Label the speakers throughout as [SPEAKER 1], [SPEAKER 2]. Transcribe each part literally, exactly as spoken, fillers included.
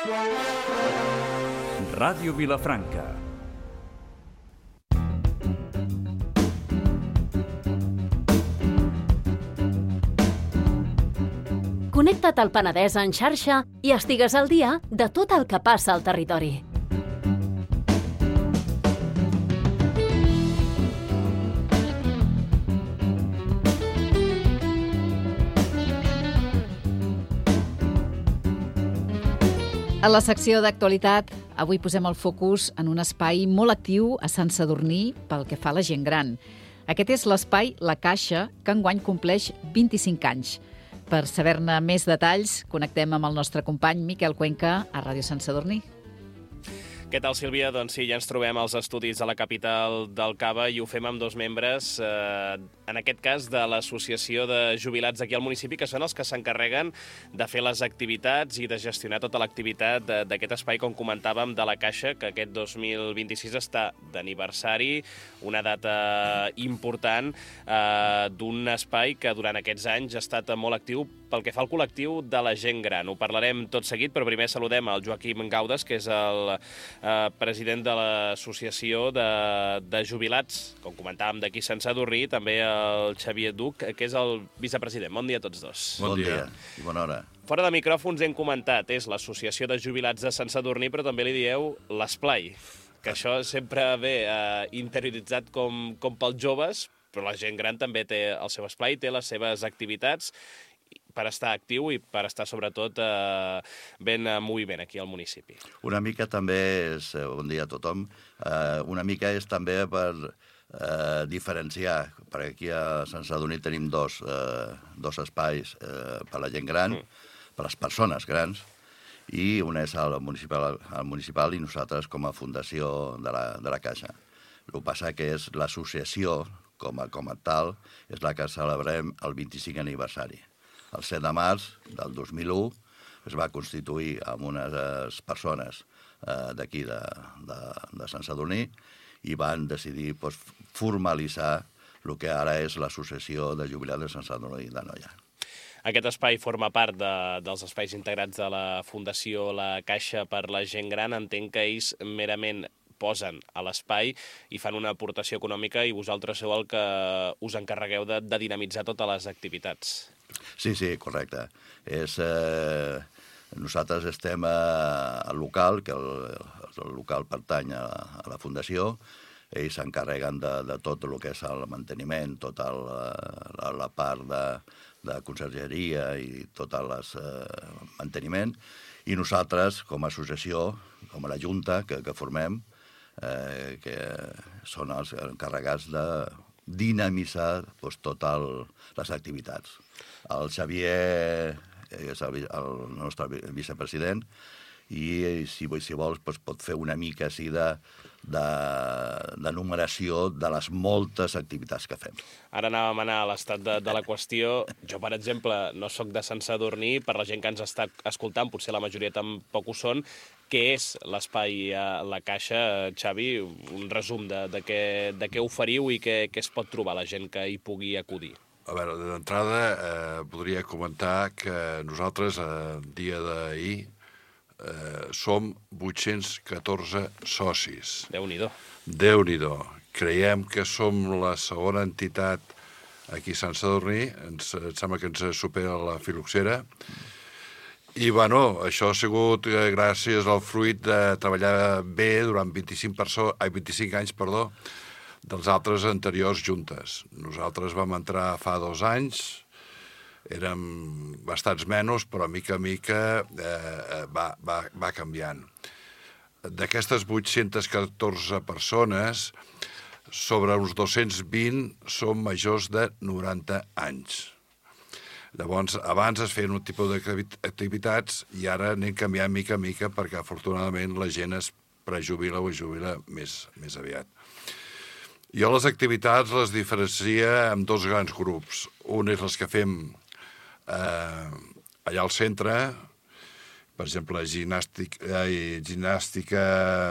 [SPEAKER 1] Ràdio Vilafranca.
[SPEAKER 2] Connecta't al Penedès en xarxa i estigues al dia de tot el que passa al territori.
[SPEAKER 3] A la secció d'actualitat, avui posem el focus en un espai molt actiu a Sant Sadurní pel que fa a la gent gran. Aquest és l'espai La Caixa, que enguany compleix vint-i-cinc anys. Per saber-ne més detalls, connectem amb el nostre company Miquel Cuenca a Ràdio Sant Sadurní.
[SPEAKER 4] Què tal, Sílvia? Doncs sí, ja ens trobem als estudis de la capital del Cava i ho fem amb dos membres, eh, en aquest cas de l'associació de jubilats aquí al municipi, que són els que s'encarreguen de fer les activitats i de gestionar tota l'activitat d'aquest espai, com comentàvem, de La Caixa, que aquest dos mil vint-i-sis està d'aniversari, una data important eh, d'un espai que durant aquests anys ha estat molt actiu pel que fa al col·lectiu de la gent gran. Ho parlarem tot seguit, però primer saludem el Joaquim Gaudes, que és el eh, president de l'associació de, de jubilats, com comentàvem, d'aquí Sant Sadurní, també el Xavier Duc, que és el vicepresident. Bon dia a tots dos.
[SPEAKER 5] Bon dia i bona hora.
[SPEAKER 4] Fora de micròfons hem comentat, és l'associació de jubilats de Sant Sadurní, però també li dieu l'esplai, que això sempre ve eh, interioritzat com, com pels joves, però la gent gran també té el seu esplai, té les seves activitats per estar actiu i per estar, sobretot, eh, ben en moviment aquí al municipi.
[SPEAKER 5] Una mica també és, bon dia a tothom, eh, una mica és també per eh, diferenciar, perquè aquí a Sant Sadurní tenim dos, eh, dos espais eh, per la gent gran, mm. per les persones grans, i un és el municipal, el municipal i nosaltres com a fundació de la, de la Caixa. El que passa que és l'associació, com a, com a tal, és la que celebrem el vint-i-cinquè aniversari. El set de març del dos mil u es va constituir amb unes persones eh, d'aquí de, de, de Sant Sadurní i van decidir pues, formalitzar el que ara és l'Associació de Jubilats de Sant Sadurní d'Anoia.
[SPEAKER 4] Aquest espai forma part de, dels espais integrats de la Fundació La Caixa per la gent gran. Entenc que ells merament posen a l'espai i fan una aportació econòmica i vosaltres sou el que us encarregueu de, de dinamitzar totes les activitats.
[SPEAKER 5] Sí, sí, correcte. És, eh, nosaltres estem a, al local, que el, el local pertany a, a la Fundació. Ells s'encarreguen de, de tot el que és el manteniment, tota la, la, la part de, de consergeria i tot el eh, manteniment. I nosaltres, com a associació, com a la Junta que, que formem, eh, que són els encarregats de dinamitzar doncs, totes les activitats. El Xavier és el, el nostre vicepresident i, si, si vols, doncs, pot fer una mica així de, de, de numeració de les moltes activitats que fem.
[SPEAKER 4] Ara anàvem a anar a l'estat de, de la qüestió. Jo, per exemple, no sóc de Sant Sadurní, per la gent que ens està escoltant, potser la majoria tampoc ho són. Què és l'espai a La Caixa, Xavi? Un resum de, de, què, de què oferiu i què, què es pot trobar la gent que hi pugui acudir.
[SPEAKER 6] A veure, d'entrada, eh, podria comentar que nosaltres, el eh, dia d'ahir, eh, som vuit-cents catorze socis.
[SPEAKER 4] Déu-n'hi-do.
[SPEAKER 6] Déu-n'hi-do. Creiem que som la segona entitat aquí a Sant Sadurní, ens, em sembla que ens supera la Filoxera, i, bueno, això ha sigut eh, gràcies al fruit de treballar bé durant vint-i-cinc, perso- ai, vint-i-cinc anys, perdó, dels altres anteriors juntes. Nosaltres vam entrar fa dos anys, érem bastants menys, però mica a mica eh, va, va, va canviant. D'aquestes vuit-centes catorze persones, sobre uns dos-cents vint són majors de noranta anys. Llavors, abans es feien un tipus d'activitats i ara anem canviant mica a mica perquè, afortunadament, la gent es prejubila o es jubila més, més aviat. Jo les activitats les diferencia en dos grans grups. Un és les que fem eh, allà al centre, per exemple, gimnàstica, eh, gimnàstica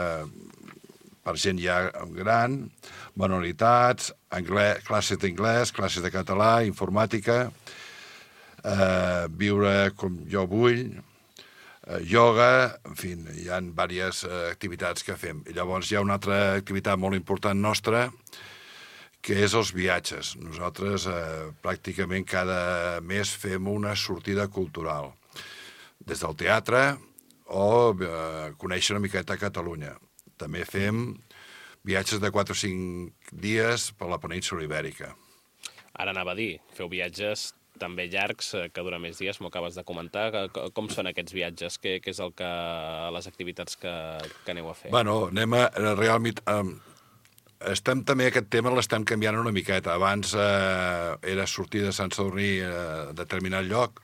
[SPEAKER 6] per gent ja gran, manualitats, anglès, classes d'anglès, classes de català, informàtica, eh, viure com jo vull, eh, ioga, en fi, hi ha diverses eh, activitats que fem. I llavors hi ha una altra activitat molt important nostra, que és els viatges. Nosaltres eh, pràcticament cada mes fem una sortida cultural, des del teatre o eh, conèixer una miqueta Catalunya. També fem viatges de quatre o cinc dies per la península Ibèrica.
[SPEAKER 4] Ara anava a dir, feu viatges també llargs, que duren més dies, m'ho acabes de comentar. Com són aquests viatges? Què, què és el que, les activitats que, que aneu a fer?
[SPEAKER 6] Bueno, anem a... Realment, eh, estem també, aquest tema l'estem canviant una miqueta. Abans eh, era sortir de Sant Sadurní a determinat lloc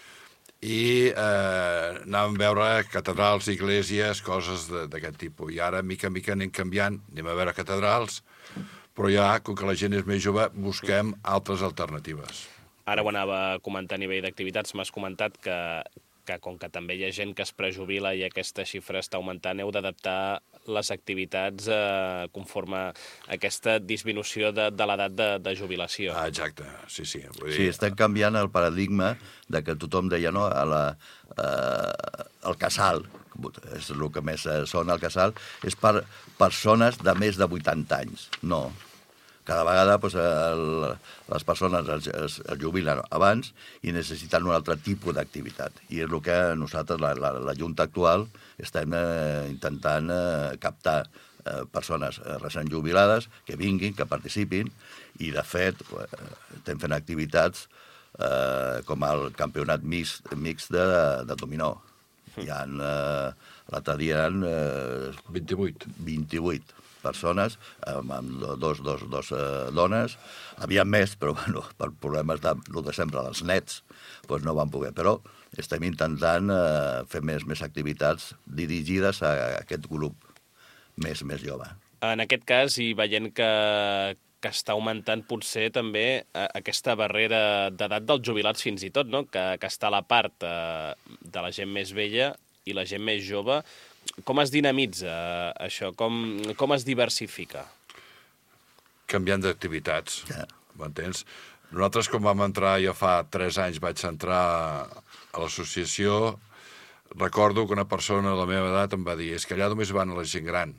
[SPEAKER 6] i eh, anàvem a veure catedrals, iglesias, coses d'aquest tipus. I ara, mica en mica, anem canviant, anem a veure catedrals, però ja, com que la gent és més jove, busquem altres alternatives.
[SPEAKER 4] Ara ho anava a comentar a nivell d'activitats. M'has comentat que, que com que també hi ha gent que es prejubila i aquesta xifra està augmentant, heu d'adaptar les activitats eh, conforme a aquesta disminució de, de l'edat de, de jubilació.
[SPEAKER 6] Ah, exacte, sí, sí. Vull dir...
[SPEAKER 5] Sí, estem canviant el paradigma de que tothom deia, no, a la, eh, el casal, és el que més sona el casal, és per persones de més de vuitanta anys. No. Cada vegada pues, el, les persones es, es, es jubilen abans i necessiten un altre tipus d'activitat. I és el que nosaltres, la, la, la Junta actual, estem eh, intentant eh, captar eh, persones eh, recent jubilades que vinguin, que participin, i de fet eh, estem fent activitats eh, com el campionat mixt, mixt de, de dominó. Hi ha, eh, l'altre dia eren eh,
[SPEAKER 6] vint-i-vuit.
[SPEAKER 5] vint-i-vuit persones, amb, amb dos, dos, dos eh, dones. Havia més, però bueno, per problemes de, de sempre dels nets, doncs no van poder. Però estem intentant eh, fer més, més activitats dirigides a, a aquest grup més, més jove.
[SPEAKER 4] En aquest cas, i veient que, que està augmentant potser també eh, aquesta barrera d'edat dels jubilats fins i tot, no? que, que està a la part eh, de la gent més vella i la gent més jove. Com es dinamitza això? Com, com es diversifica?
[SPEAKER 6] Canviant d'activitats,
[SPEAKER 5] Ja.
[SPEAKER 6] m'entens? Nosaltres, quan vam entrar, ja fa tres anys vaig entrar a l'associació, recordo que una persona de la meva edat em va dir és que allà només van a la gent gran.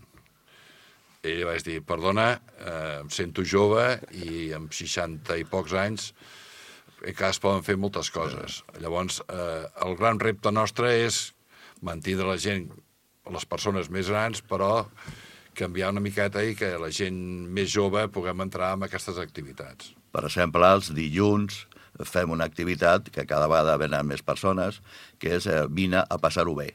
[SPEAKER 6] I li vaig dir, perdona, eh, em sento jove i amb seixanta i pocs anys encara es poden fer moltes coses. Llavors, eh, el gran repte nostre és mantenir la gent, les persones més grans, però canviar una miqueta i que la gent més jove puguem entrar en aquestes activitats.
[SPEAKER 5] Per exemple, els dilluns fem una activitat que cada vegada venen més persones, que és eh, vine a passar-ho bé.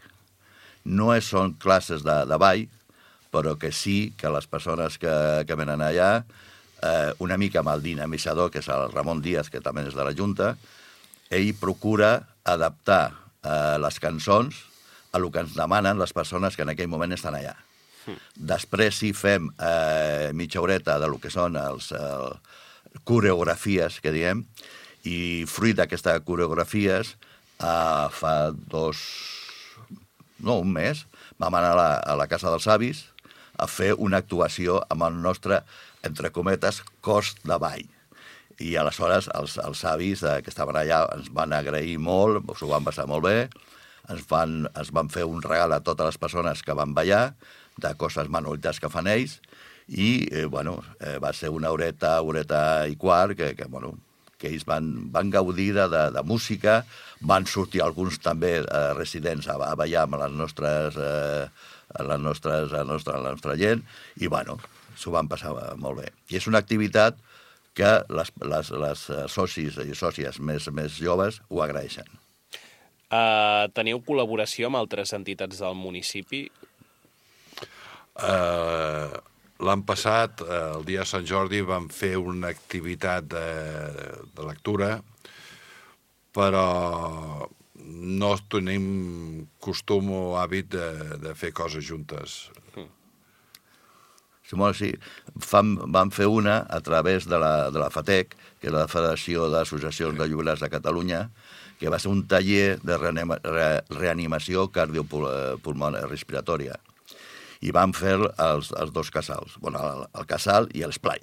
[SPEAKER 5] No és, són classes de, de ball, però que sí que les persones que, que venen allà, eh, una mica amb el dinamitzador, que és el Ramon Díaz, que també és de la Junta, ell procura adaptar eh, les cançons a el que ens demanen les persones que en aquell moment estan allà. Mm. Després sí fem eh, mitja horeta de lo que són els eh, coreografies, que diem, i fruit d'aquestes coreografies, eh, fa dos... no, un mes, vam anar a la, a la Casa dels Avis a fer una actuació amb el nostre, entre cometes, cos de ball. I aleshores els, els avis eh, que estaven allà ens van agrair molt, s'ho van passar molt bé, ens van, ens van fer un regal a totes les persones que van ballar, de coses manualitats que fan ells, i, eh, bueno, eh, va ser una horeta, horeta i quart, que, que, bueno, que ells van, van gaudir de, de, de música, van sortir alguns també eh, residents a, a ballar amb les nostres, eh, les nostres, la, nostra, la nostra gent, i, bueno, s'ho van passar molt bé. I és una activitat que les, les, les socis i sòcies més, més joves ho agraeixen.
[SPEAKER 4] Uh, teniu col·laboració amb altres entitats del municipi?
[SPEAKER 6] Uh, L'any passat, uh, el dia de Sant Jordi, vam fer una activitat de, de lectura, però no tenim costum o hàbit de, de fer coses juntes.
[SPEAKER 5] Sí, molt sí. Fam, vam fer una a través de la, de la FATEC, que és la Federació d'Associacions de Jubilats de Catalunya, que va ser un taller de reanima, re, reanimació cardiopulmonar respiratòria. I vam fer els, els dos casals, bueno, el, el casal i l'esplai.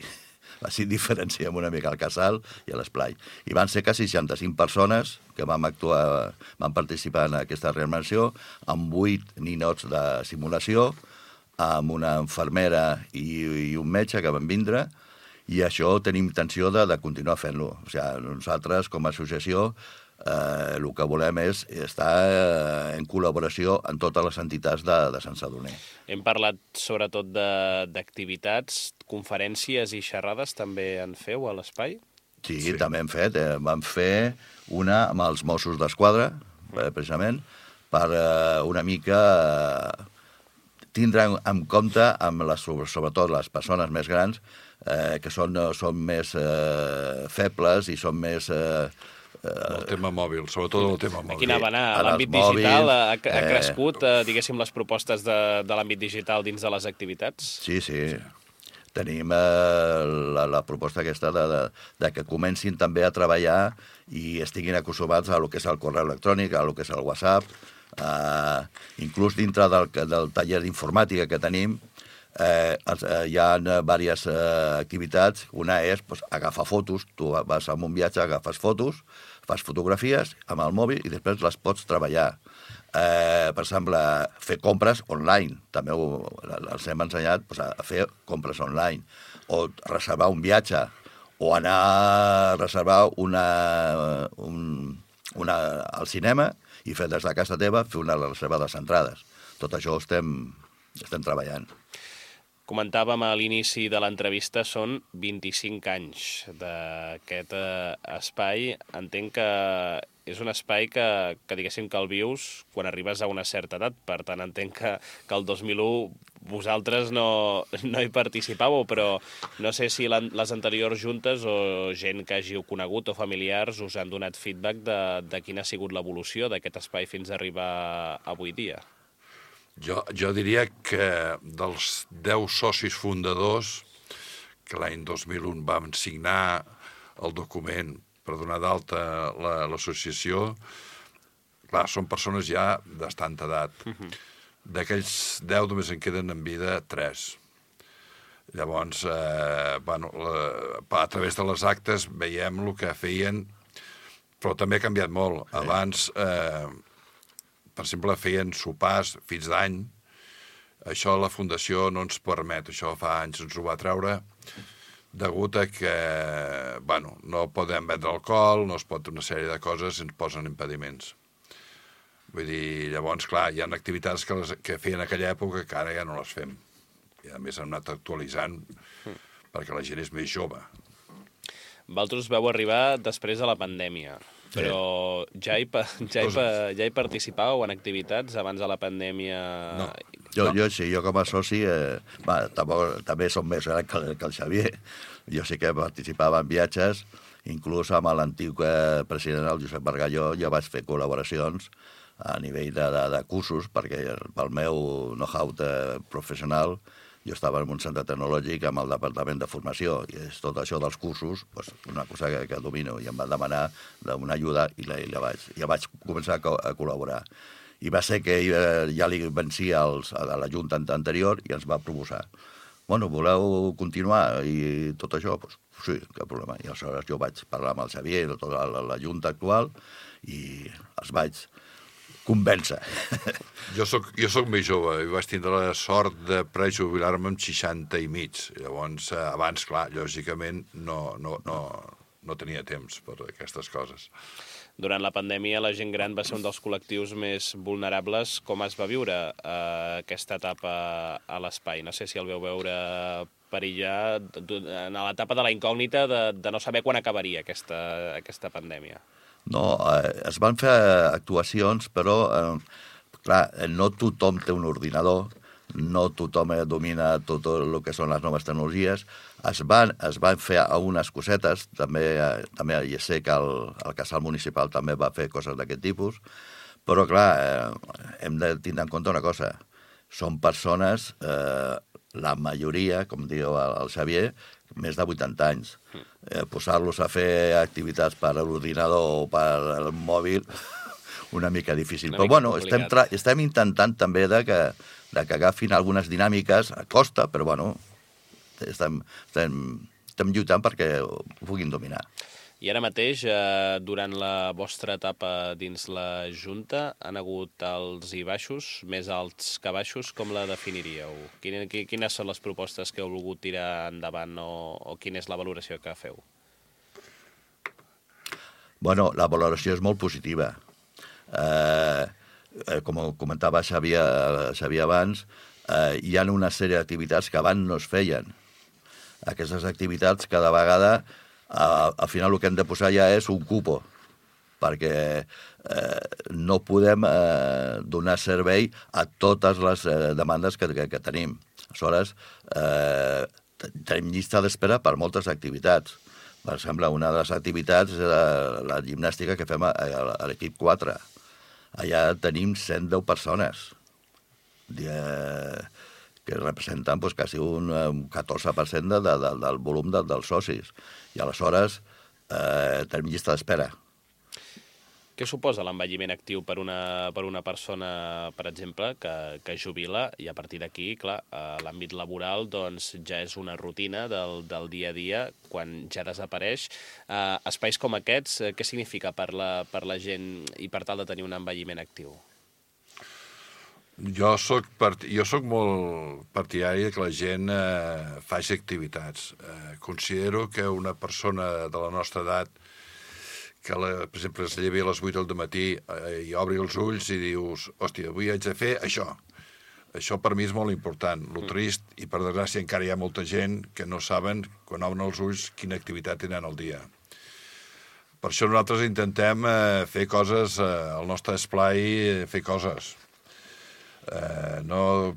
[SPEAKER 5] Així diferenciem una mica el casal i l'esplai. I van ser quasi seixanta-cinc persones que vam actuar, vam participar en aquesta reanimació, amb vuit ninots de simulació, amb una infermera i, i un metge que van vindre, i això tenim intenció de, de continuar fent-lo. O sigui, nosaltres, com a associació, eh, el que volem és estar en col·laboració amb totes les entitats de, de Sant Sadurní.
[SPEAKER 4] Hem parlat sobretot d'activitats, conferències i xerrades també en feu a l'espai?
[SPEAKER 5] Sí, sí, també hem fet. Eh, vam fer una amb els Mossos d'Esquadra, eh, precisament, per eh, una mica eh, tindre en, en compte, amb les, sobretot les persones més grans, eh, que són, són més eh, febles i són més... Eh,
[SPEAKER 6] el tema mòbil, sobretot el tema mòbil.
[SPEAKER 4] Aquí anava a anar. L'àmbit digital ha, ha crescut, eh, diguéssim, les propostes de, de l'àmbit digital dins de les activitats?
[SPEAKER 5] Sí, sí. Tenim eh, la, la proposta aquesta de, de, de que comencin també a treballar i estiguin acostumats a lo que és el correu electrònic, a lo que és el WhatsApp, eh, inclús dintre del, del taller d'informàtica que tenim, eh, hi ha diverses eh, activitats. Una és pues, agafar fotos, tu vas a un viatge, agafes fotos, fas fotografies amb el mòbil i després les pots treballar. Eh, per exemple, fer compres online. També ho, els hem ensenyat pues, a fer compres online. O reservar un viatge. O anar a reservar una, un, una, al cinema i fer des de casa teva fer una reserva de les entrades. Tot això estem, estem treballant.
[SPEAKER 4] Comentàvem a l'inici de l'entrevista, són vint-i-cinc anys d'aquest eh, espai. Entenc que és un espai que, que diguéssim que el vius quan arribes a una certa edat. Per tant, entenc que, que el dos mil u vosaltres no, no hi participàveu, però no sé si les anteriors juntes o gent que hàgiu conegut o familiars us han donat feedback de, de quina ha sigut l'evolució d'aquest espai fins a arribar avui dia.
[SPEAKER 6] Jo, jo diria que dels deu socis fundadors, que l'any dos mil u vam signar el document per donar d'alta l'associació, clar, són persones ja d'estanta edat. Uh-huh. D'aquells deu només en queden en vida tres. Llavors, eh, bueno, la, a través de les actes veiem el que feien, però també ha canviat molt. Sí. Abans... Eh, per exemple, feien sopars fins d'any. Això la Fundació no ens permet. Això fa anys ens ho va treure, degut a que bueno, no podem vendre alcohol, no es pot una sèrie de coses i ens posen impediments. Vull dir, llavors, clar, hi ha activitats que, les, que feien en aquella època que ara ja no les fem. I a més hem anat actualitzant mm. perquè la gent és més jove.
[SPEAKER 4] Vosaltres vau arribar després de la pandèmia. Però ja hi, ja, hi, ja hi participàveu en activitats abans de la pandèmia?
[SPEAKER 6] No.
[SPEAKER 5] Jo, jo sí, jo com a soci, eh, va, també, també som més gran que el, que el Xavier. Jo sí que participava en viatges, inclús amb l'antic eh, president, el Josep Bargalló, jo vaig fer col·laboracions a nivell de, de, de cursos, perquè pel meu know-how professional jo estava en un centre tecnològic amb el Departament de Formació i és tot això dels cursos, pues, una cosa que, que domino, i em van demanar una ajuda i la, i la vaig, ja vaig començar a, a col·laborar. I va ser que ja, ja li vencia als, a la Junta anterior i ens va proposar. Bueno, voleu continuar i tot això? Pues, sí, cap problema. I aleshores jo vaig parlar amb el Xavier de tota la, la Junta actual i els vaig convèncer.
[SPEAKER 6] Jo soc, jo soc més jove i vaig tindre la sort de prejubilar-me amb seixanta i mig. Llavors, abans, clar, lògicament, no, no, no, no tenia temps per aquestes coses.
[SPEAKER 4] Durant la pandèmia, la gent gran va ser un dels col·lectius més vulnerables. Com es va viure eh, aquesta etapa a l'espai? No sé si el veu veure perillar en l'etapa de la incògnita de, de no saber quan acabaria aquesta, aquesta pandèmia.
[SPEAKER 5] No, eh, es van fer actuacions, però, eh, clar, no tothom té un ordinador, no tothom domina tot el que són les noves tecnologies. Es van, es van fer unes cosetes, també, eh, també ja sé que el, el casal municipal també va fer coses d'aquest tipus, però, clar, eh, hem de tindre en compte una cosa. Són persones, eh, la majoria, com diu el, el Xavier, més de vuitanta anys. Eh, posar-los a fer activitats per l'ordinador o per el mòbil, una mica difícil. Una Però, mica bueno, estem, tra estem intentant també de que, de que agafin algunes dinàmiques, a costa, però, bueno, estem, estem estem lluitant perquè ho puguin dominar.
[SPEAKER 4] I ara mateix, eh, durant la vostra etapa dins la Junta, han hagut alts i baixos, més alts que baixos, com la definiríeu? Quines, quines són les propostes que heu volgut tirar endavant o, o quina és la valoració que feu?
[SPEAKER 5] Bueno, la valoració és molt positiva. Eh, eh, com comentava Xavier, Xavier abans, eh, hi ha una sèrie d'activitats que abans no es feien. Aquestes activitats cada vegada Uh, al final el que hem de posar ja és un cupo, perquè eh, no podem eh, donar servei a totes les eh, demandes que, que, que tenim. Aleshores, eh, tenim llista d'espera per moltes activitats. Per exemple, una de les activitats és la, la gimnàstica que fem a, a, a l'equip quatre. Allà tenim cent deu persones. Eh, que representen pues, quasi un, un catorze per cent de, de, de, del volum de, dels socis. I aleshores eh, tenim llista d'espera.
[SPEAKER 4] Què suposa l'envelliment actiu per una, per una persona, per exemple, que, que jubila i a partir d'aquí, clar, a l'àmbit laboral doncs, ja és una rutina del, del dia a dia quan ja desapareix. Eh, espais com aquests, eh, què significa per la, per la gent i per tal de tenir un envelliment actiu?
[SPEAKER 6] Jo soc, part... jo soc molt partidari que la gent eh, faci activitats. Eh, considero que una persona de la nostra edat, que la, per exemple es llevi a les vuit del matí eh, i obri els ulls i dius, hòstia, avui haig de fer això. Això per mi és molt important. Lo trist, i per desgràcia encara hi ha molta gent que no saben, quan obren els ulls, quina activitat tenen al dia. Per això nosaltres intentem eh, fer coses, eh, al nostre esplai, eh, fer coses. Eh, no,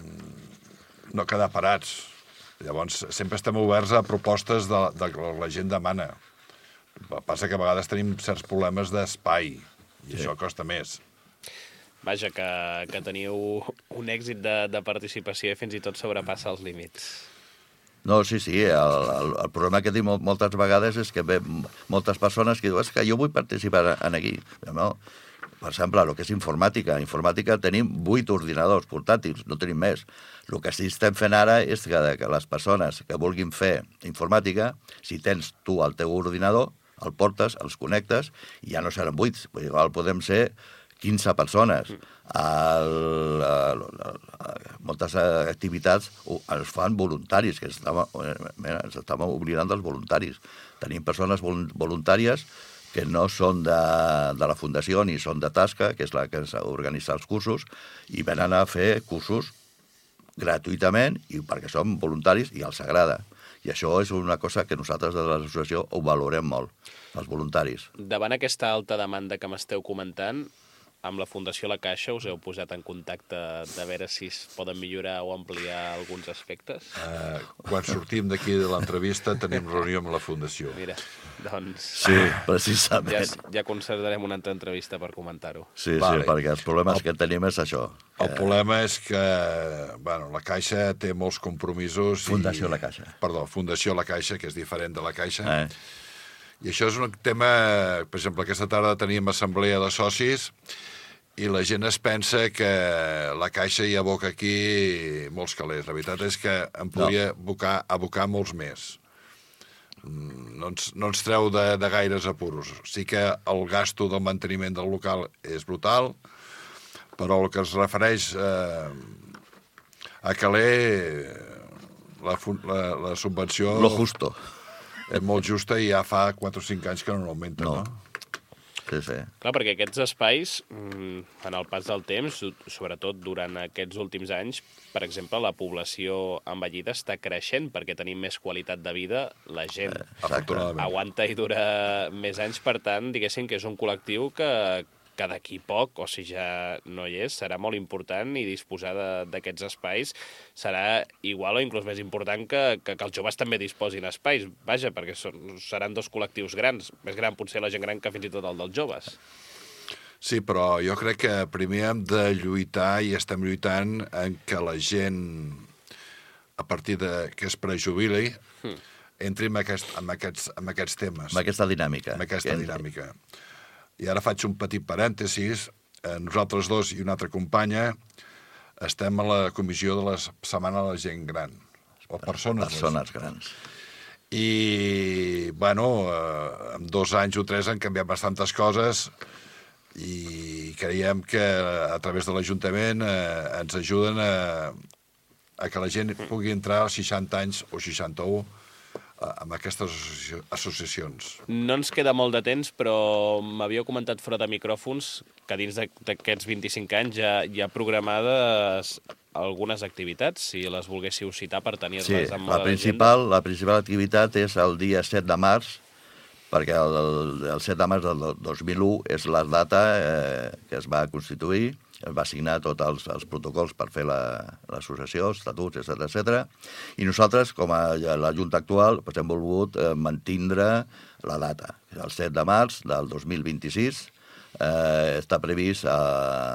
[SPEAKER 6] no quedar parats. Llavors, sempre estem oberts a propostes de, de que la gent demana. Passa que a vegades tenim certs problemes d'espai, i sí. Això costa més.
[SPEAKER 4] Vaja, que, que teniu un èxit de, de participació i fins i tot sobrepassa els límits.
[SPEAKER 5] No, sí, sí, el, el, el problema que tinc moltes vegades és que ve moltes persones que diuen és que jo vull participar en aquí. No? Per exemple, el que és informàtica. Informàtica tenim vuit ordinadors portàtils, no tenim més. El que sí estem fent ara és que, que les persones que vulguin fer informàtica, si tens tu el teu ordinador, el portes, els connectes, i ja no seran vuit. Igual podem ser quinze persones. El, el, el, moltes activitats es fan voluntaris, que ens estem oblidant dels voluntaris. Tenim persones voluntàries que no són de, de la Fundació ni són de Tasca, que és la que organitza els cursos, i venen a fer cursos gratuïtament i perquè són voluntaris i els agrada. I això és una cosa que nosaltres de l'associació ho valorem molt, els voluntaris.
[SPEAKER 4] Davant aquesta alta demanda que m'esteu comentant, amb la Fundació La Caixa us heu posat en contacte de veure si es poden millorar o ampliar alguns aspectes?
[SPEAKER 6] Uh, quan sortim d'aquí de l'entrevista tenim reunió amb la Fundació.
[SPEAKER 4] Mira, doncs...
[SPEAKER 5] Sí, precisament.
[SPEAKER 4] Ja, ja concertarem una altra entrevista per comentar-ho.
[SPEAKER 5] Sí,
[SPEAKER 6] vale.
[SPEAKER 5] Sí, perquè els problemes
[SPEAKER 6] el, que
[SPEAKER 5] tenim és això. Que...
[SPEAKER 6] El problema és que, bueno, la Caixa té molts compromisos...
[SPEAKER 5] Fundació
[SPEAKER 6] i...
[SPEAKER 5] La Caixa.
[SPEAKER 6] Perdó, Fundació La Caixa, que és diferent de la Caixa.
[SPEAKER 5] Eh.
[SPEAKER 6] I això és un tema... Per exemple, aquesta tarda teníem assemblea de socis i la gent es pensa que la Caixa hi aboca aquí molts calés. La veritat és que en podria no. abocar, abocar molts més. No ens, no ens treu de, de gaires apuros. Sí que el gasto del manteniment del local és brutal, però el que es refereix eh, a caler, la, la, la subvenció...
[SPEAKER 5] Lo justo.
[SPEAKER 6] És molt justa i ja fa quatre o cinc anys que no augmenta, no?
[SPEAKER 5] no? Sí, sí.
[SPEAKER 4] Clar, perquè aquests espais, en el pas del temps, sobretot durant aquests últims anys, per exemple, la població envellida està creixent perquè tenim més qualitat de vida, la gent
[SPEAKER 6] eh,
[SPEAKER 4] aguanta i dura més anys, per tant, diguéssim que és un col·lectiu que, que d'aquí poc, o si ja no hi és, serà molt important i disposar d'aquests espais serà igual o inclús més important que, que, que els joves també disposin espais. Vaja, perquè són, seran dos col·lectius grans. Més gran potser la gent gran que fins i tot el dels joves.
[SPEAKER 6] Sí, però jo crec que primer hem de lluitar i estem lluitant en que la gent, a partir de que es prejubili, hmm. entri en, aquest, en, aquests, en aquests temes.
[SPEAKER 5] En aquesta dinàmica.
[SPEAKER 6] En aquesta dinàmica. I ara faig un petit parèntesis. Nosaltres dos i una altra companya estem a la comissió de la Setmana de la Gent Gran, o persones,
[SPEAKER 5] persones grans.
[SPEAKER 6] I, bueno, eh, en dos anys o tres han canviat bastantes coses i creiem que a través de l'Ajuntament eh, ens ajuden a, a que la gent pugui entrar als seixanta anys o seixanta-u amb aquestes associ associacions.
[SPEAKER 4] No ens queda molt de temps, però m'havíeu comentat fora de micròfons que dins d'aquests vint-i-cinc anys ja hi ha programades algunes activitats, si les volguéssiu citar per tenir-les
[SPEAKER 5] sí,
[SPEAKER 4] en
[SPEAKER 5] la
[SPEAKER 4] moda
[SPEAKER 5] principal, la principal activitat és el dia set de març, perquè el, el, el set de març del dos mil u és la data eh, que es va constituir, es va signar tots els, els protocols per fer l'associació, la, els estatuts, etcètera, etcètera. I nosaltres, com a la Junta actual, doncs hem volgut eh, mantindre la data. El set de març del dos mil vint-i-sis eh, està previst a,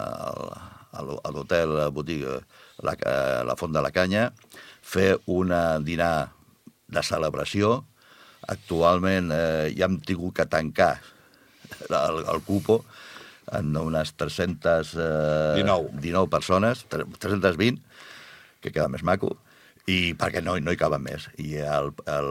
[SPEAKER 5] a, a l'hotel botiga la, la Font de la Canya fer una dinar de celebració. Actualment eh, ja hem tingut que tancar el, el cupo en unes tres-centes dinou persones, tres-centes vint, que queda més maco, i perquè no, no hi caben més. I el, el,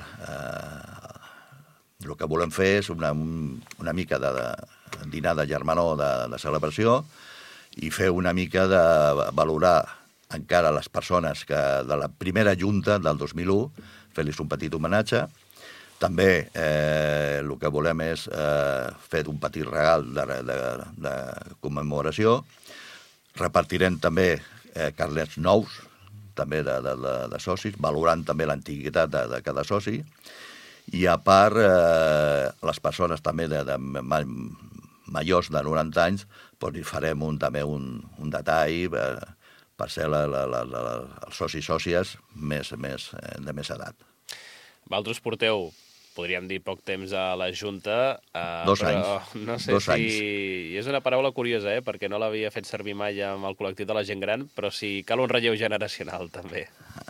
[SPEAKER 5] eh, el que volem fer és una, una mica de, de dinar de germanor, de, de celebració, i fer una mica de valorar encara les persones que de la primera junta del dos mil u, fer-los un petit homenatge. També eh, el que volem és eh, fer un petit regal de, de, de commemoració. Repartirem també eh, carnets nous, també de, de, de, de socis, valorant també l'antiguitat de, de cada soci. I a part, eh, les persones també de, de ma, majors de noranta anys, doncs hi farem un, també un, un detall eh, per ser la, la, la, la, els socis sòcies més, més, eh, de més edat.
[SPEAKER 4] Vosaltres porteu, podríem dir, poc temps a la Junta. Eh,
[SPEAKER 5] Dos
[SPEAKER 4] però
[SPEAKER 5] anys.
[SPEAKER 4] No sé
[SPEAKER 5] Dos
[SPEAKER 4] si...
[SPEAKER 5] anys.
[SPEAKER 4] I és una paraula curiosa, eh? Perquè no l'havia fet servir mai amb el col·lectiu de la gent gran, però sí cal un relleu generacional, també.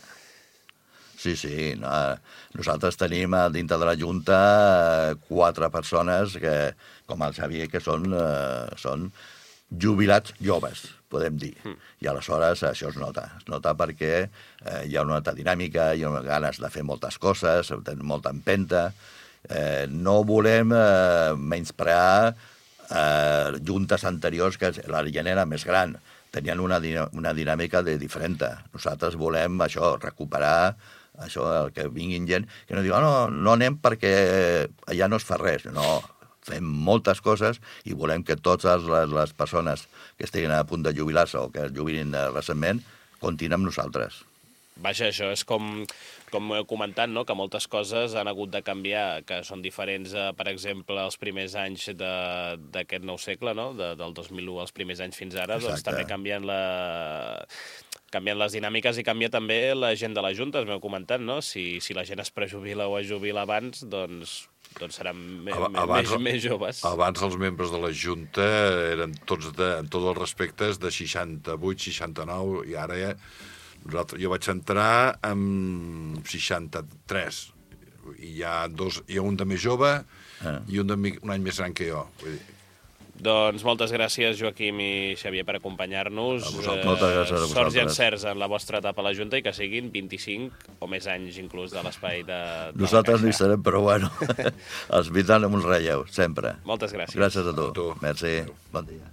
[SPEAKER 5] Sí, sí. No, nosaltres tenim dintre de la Junta quatre persones, que, com el Xavier, que són, eh, són jubilats joves, podem dir. Mm. I aleshores això es nota. Es nota perquè eh, hi ha una altra dinàmica, hi ha ganes de fer moltes coses, tenen molta empenta. Eh, no volem eh, menysprear eh, juntes anteriors, que la gent era més gran, tenien una, una dinàmica de diferent. Nosaltres volem això, recuperar això, el que vinguin gent, que no diuen, no, no anem perquè allà no es fa res. No, fem moltes coses i volem que totes les, les persones que estiguin a punt de jubilar-se o que es jubilin recentment continuïn amb nosaltres.
[SPEAKER 4] Vaja, això és com, com heu comentat, no? Que moltes coses han hagut de canviar, que són diferents, eh, per exemple, els primers anys d'aquest nou segle, no? De, del dos mil u als primers anys fins ara, doncs també canvien la... canvien les dinàmiques i canvia també la gent de la Junta, es m'heu comentat, no? Si, si la gent es prejubila o es jubila abans, doncs, doncs seran me, abans, més, més joves.
[SPEAKER 6] Abans els membres de la Junta eren tots, de, en tots els respectes, de seixanta-vuit, seixanta-nou, i ara ja... Nosaltres, jo vaig entrar amb seixanta-tres, i hi ha, dos, hi ha un de més jove ah. i un, de, un any més gran que jo. Vull dir.
[SPEAKER 4] Doncs moltes gràcies, Joaquim i Xavier, per acompanyar-nos.
[SPEAKER 5] Moltes gràcies a vosaltres.
[SPEAKER 4] Sorts i encerts en la vostra etapa a la Junta i que siguin vint-i-cinc o més anys inclús de l'espai de, de
[SPEAKER 5] Nosaltres no hi serem, però bueno, els vindran amb un relleu, sempre.
[SPEAKER 4] Moltes gràcies.
[SPEAKER 5] Gràcies a tu.
[SPEAKER 6] A tu.
[SPEAKER 5] Merci. Bon dia.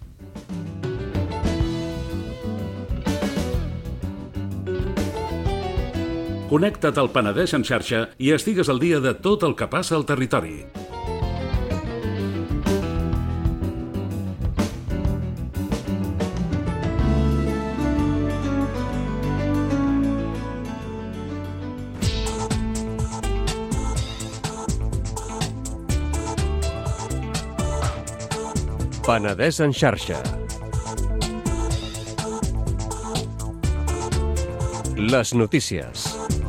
[SPEAKER 1] Connecta't al Penedès en xarxa i estigues al dia de tot el que passa al territori.
[SPEAKER 7] Penedès en xarxa. Les notícies.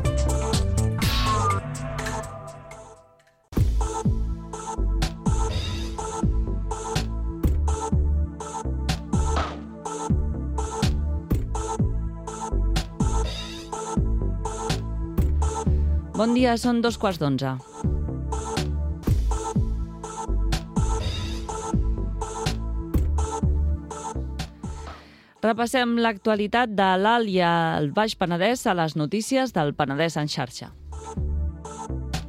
[SPEAKER 8] Bon dia, són dos quarts d'onze. Repassem l'actualitat de l'Alt i el Baix Penedès a les notícies del Penedès en xarxa.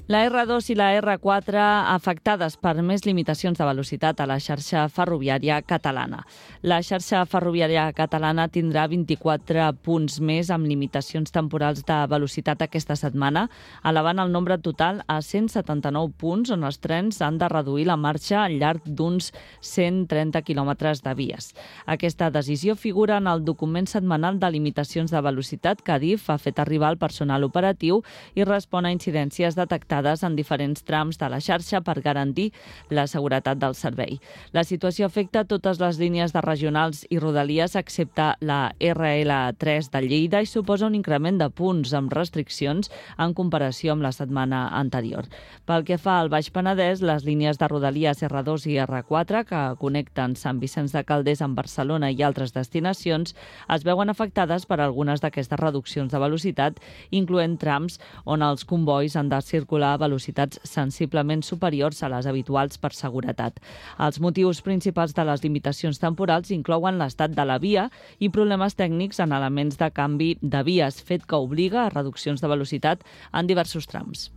[SPEAKER 8] La erre dos i la erre quatre afectades per més limitacions de velocitat a la xarxa ferroviària catalana. La xarxa ferroviària catalana tindrà vint-i-quatre punts més amb limitacions temporals de velocitat aquesta setmana, elevant el nombre total a cent setanta-nou punts on els trens han de reduir la marxa al llarg d'uns cent trenta quilòmetres de vies. Aquesta decisió figura en el document setmanal de limitacions de velocitat que Adif ha fet arribar al personal operatiu i respon a incidències detectades en diferents trams de la xarxa per garantir la seguretat del servei. La situació afecta totes les línies de regionals i rodalies excepte la erre ele tres de Lleida i suposa un increment de punts amb restriccions en comparació amb la setmana anterior. Pel que fa al Baix Penedès, les línies de rodalies erre dos i erre quatre que connecten Sant Vicenç de Calders amb Barcelona i altres destinacions es veuen afectades per algunes d'aquestes reduccions de velocitat, incloent trams on els convois han de circular a velocitats sensiblement superiors a les habituals per seguretat. Els motius principals de les limitacions temporals inclouen l'estat de la via i problemes tècnics en elements de canvi de vies, fet que obliga a reduccions de velocitat en diversos trams.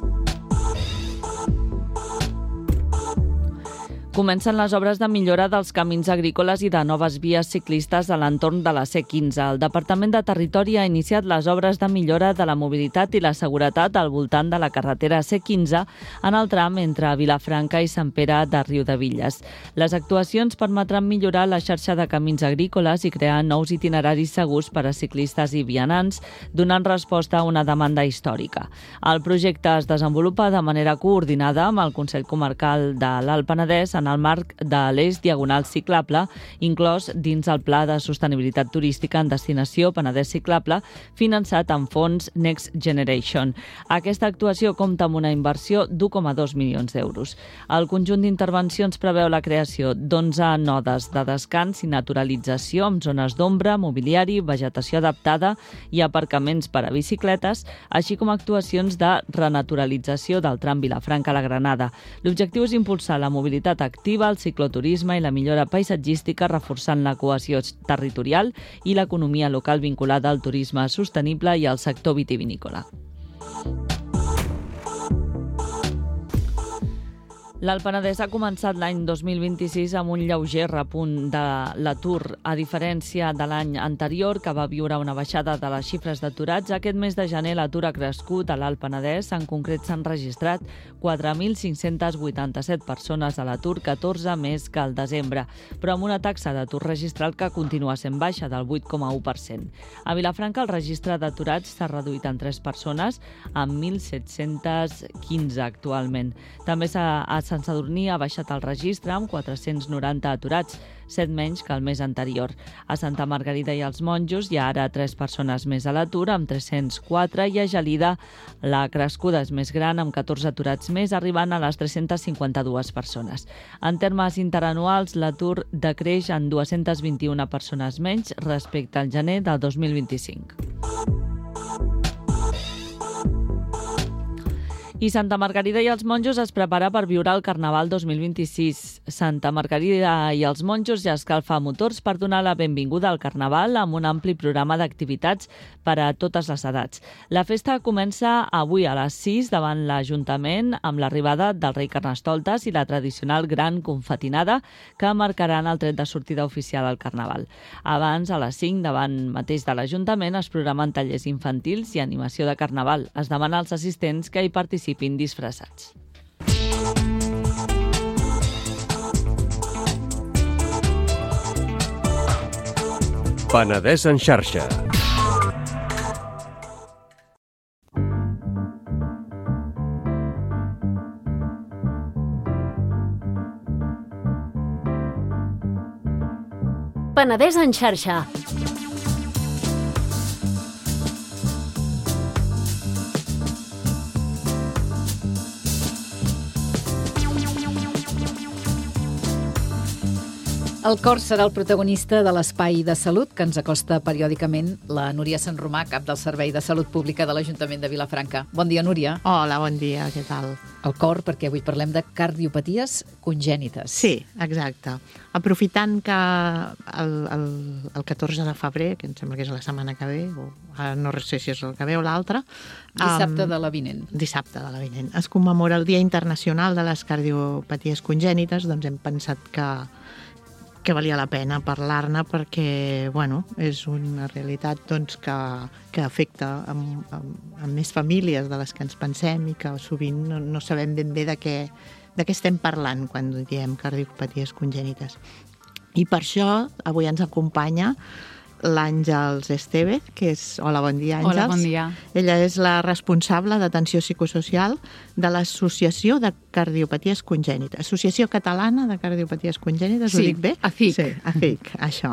[SPEAKER 8] Comencen les obres de millora dels camins agrícoles i de noves vies ciclistes a l'entorn de la ce quinze. El Departament de Territori ha iniciat les obres de millora de la mobilitat i la seguretat al voltant de la carretera ce quinze en el tram entre Vilafranca i Sant Pere de Riudebitlles. Les actuacions permetran millorar la xarxa de camins agrícoles i crear nous itineraris segurs per a ciclistes i vianants, donant resposta a una demanda històrica. El projecte es desenvolupa de manera coordinada amb el Consell Comarcal de l'Alt Penedès en el marc de l'eix diagonal ciclable, inclòs dins el Pla de Sostenibilitat Turística en Destinació Penedès Ciclable, finançat amb fons Next Generation. Aquesta actuació compta amb una inversió d'u coma dos milions d'euros. El conjunt d'intervencions preveu la creació d'onze nodes de descans i naturalització amb zones d'ombra, mobiliari, vegetació adaptada i aparcaments per a bicicletes, així com actuacions de renaturalització del tram Vilafranca-La Granada. L'objectiu és impulsar la mobilitat activa activa, el cicloturisme i la millora paisatgística, reforçant la cohesió territorial i l'economia local vinculada al turisme sostenible i al sector vitivinícola. L'Alt Penedès ha començat l'any dos mil vint-i-sis amb un lleuger repunt de l'atur. A diferència de l'any anterior, que va viure una baixada de les xifres d'aturats, aquest mes de gener l'atur ha crescut a l'Alt Penedès. En concret, s'han registrat quatre mil cinc-cents vuitanta-set persones a l'atur, catorze més que al desembre, però amb una taxa d'atur registral que continua sent baixa, del vuit coma u per cent. A Vilafranca, el registre d'aturats s'ha reduït en tres persones, amb mil set-cents quinze actualment. També s'ha a Sant Sadurní ha baixat el registre amb quatre-cents noranta aturats, set menys que el mes anterior. A Santa Margarida i els Monjos hi ha ara tres persones més a l'atur, amb tres-cents quatre, i a Gelida la crescuda és més gran, amb catorze aturats més, arribant a les tres-cents cinquanta-dues persones. En termes interanuals, l'atur decreix en dues-centes vint-i-una persones menys respecte al gener del dos mil vint-i-cinc. I Santa Margarida i els Monjos es prepara per viure el Carnaval dos mil vint-i-sis. Santa Margarida i els Monjos ja escalfa motors per donar la benvinguda al Carnaval amb un ampli programa d'activitats per a totes les edats. La festa comença avui a les sis davant l'Ajuntament amb l'arribada del rei Carnestoltes i la tradicional gran confetinada que marcaran el tret de sortida oficial al Carnaval. Abans, a les cinc, davant mateix de l'Ajuntament, es programen tallers infantils i animació de Carnaval. Es demana als assistents que hi participin disfressats.
[SPEAKER 7] Penedès en xarxa.
[SPEAKER 2] Penedès en xarxa.
[SPEAKER 3] El cor serà el protagonista de l'espai de salut que ens acosta periòdicament la Núria Sant Romà, cap del Servei de Salut Pública de l'Ajuntament de Vilafranca. Bon dia, Núria.
[SPEAKER 9] Hola, bon dia, què tal?
[SPEAKER 3] El cor, perquè avui parlem de cardiopaties congènites.
[SPEAKER 9] Sí, exacte. Aprofitant que el, el, el catorze de febrer, que em sembla que és la setmana que ve, o ara no sé si és el que ve o l'altre...
[SPEAKER 3] Dissabte um, de la vinent.
[SPEAKER 9] Dissabte de la vinent. Es commemora el Dia Internacional de les Cardiopaties Congènites, doncs hem pensat que que valia la pena parlar-ne perquè, bueno, és una realitat doncs, que, que afecta amb, amb, amb més famílies de les que ens pensem i que sovint no, no sabem ben bé de què, de què estem parlant quan diem cardiopaties congènites. I per això avui ens acompanya l'Àngels Estevez, que és... Hola, bon dia, Àngels.
[SPEAKER 10] Hola, bon dia.
[SPEAKER 9] Ella és la responsable d'atenció psicosocial de l'Associació de Cardiopaties Congènites. Associació Catalana de Cardiopaties Congènites,
[SPEAKER 10] sí,
[SPEAKER 9] ho dic bé?
[SPEAKER 10] A C I C.
[SPEAKER 9] Sí, A C I C, això.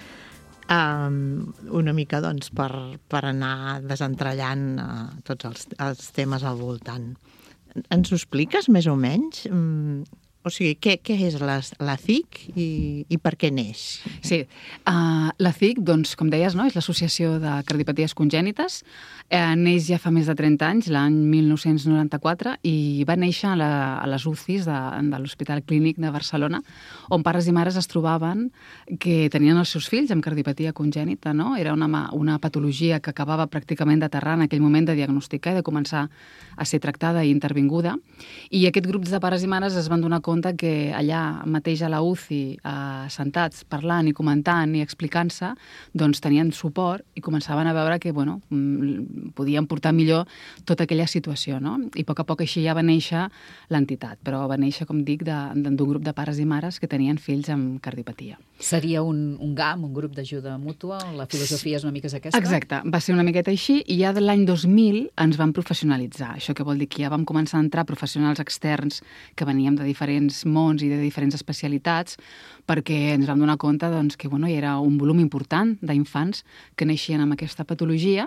[SPEAKER 9] Um, una mica, doncs, per, per anar desentrellant uh, tots els, els temes al voltant. Ens ho expliques, més o menys? Um, O sigui, què, què és la, la C I C i, i per què neix?
[SPEAKER 10] Sí, uh, la C I C, doncs, com deies, no? És l'Associació de Cardiopaties Congènites. Eh, neix ja fa més de trenta anys, l'any mil nou-cents noranta-quatre, i va néixer a, la, a les U C Is de, de l'Hospital Clínic de Barcelona, on pares i mares es trobaven que tenien els seus fills amb cardiopatia congènita, no? Era una, una patologia que acabava pràcticament d'aterrar en aquell moment de diagnosticar i de començar a ser tractada i intervinguda. I aquest grup de pares i mares es van donar compte que allà mateix a la U C I, eh, sentats, parlant i comentant i explicant-se, doncs tenien suport i començaven a veure que, bueno, podien portar millor tota aquella situació, no? I a poc a poc així ja va néixer l'entitat, però va néixer, com dic, d'un grup de pares i mares que tenien fills amb cardiopatia.
[SPEAKER 3] Seria un, un GAM, un grup d'ajuda mútua? La filosofia és una mica aquesta?
[SPEAKER 10] Exacte, va ser una miqueta així i ja de l'any dos mil ens vam professionalitzar. Això que vol dir que ja vam començar a entrar professionals externs que veníem de diferents mons i de diferents especialitats perquè ens vam donar compte doncs, que bueno, hi era un volum important d'infants que naixien amb aquesta patologia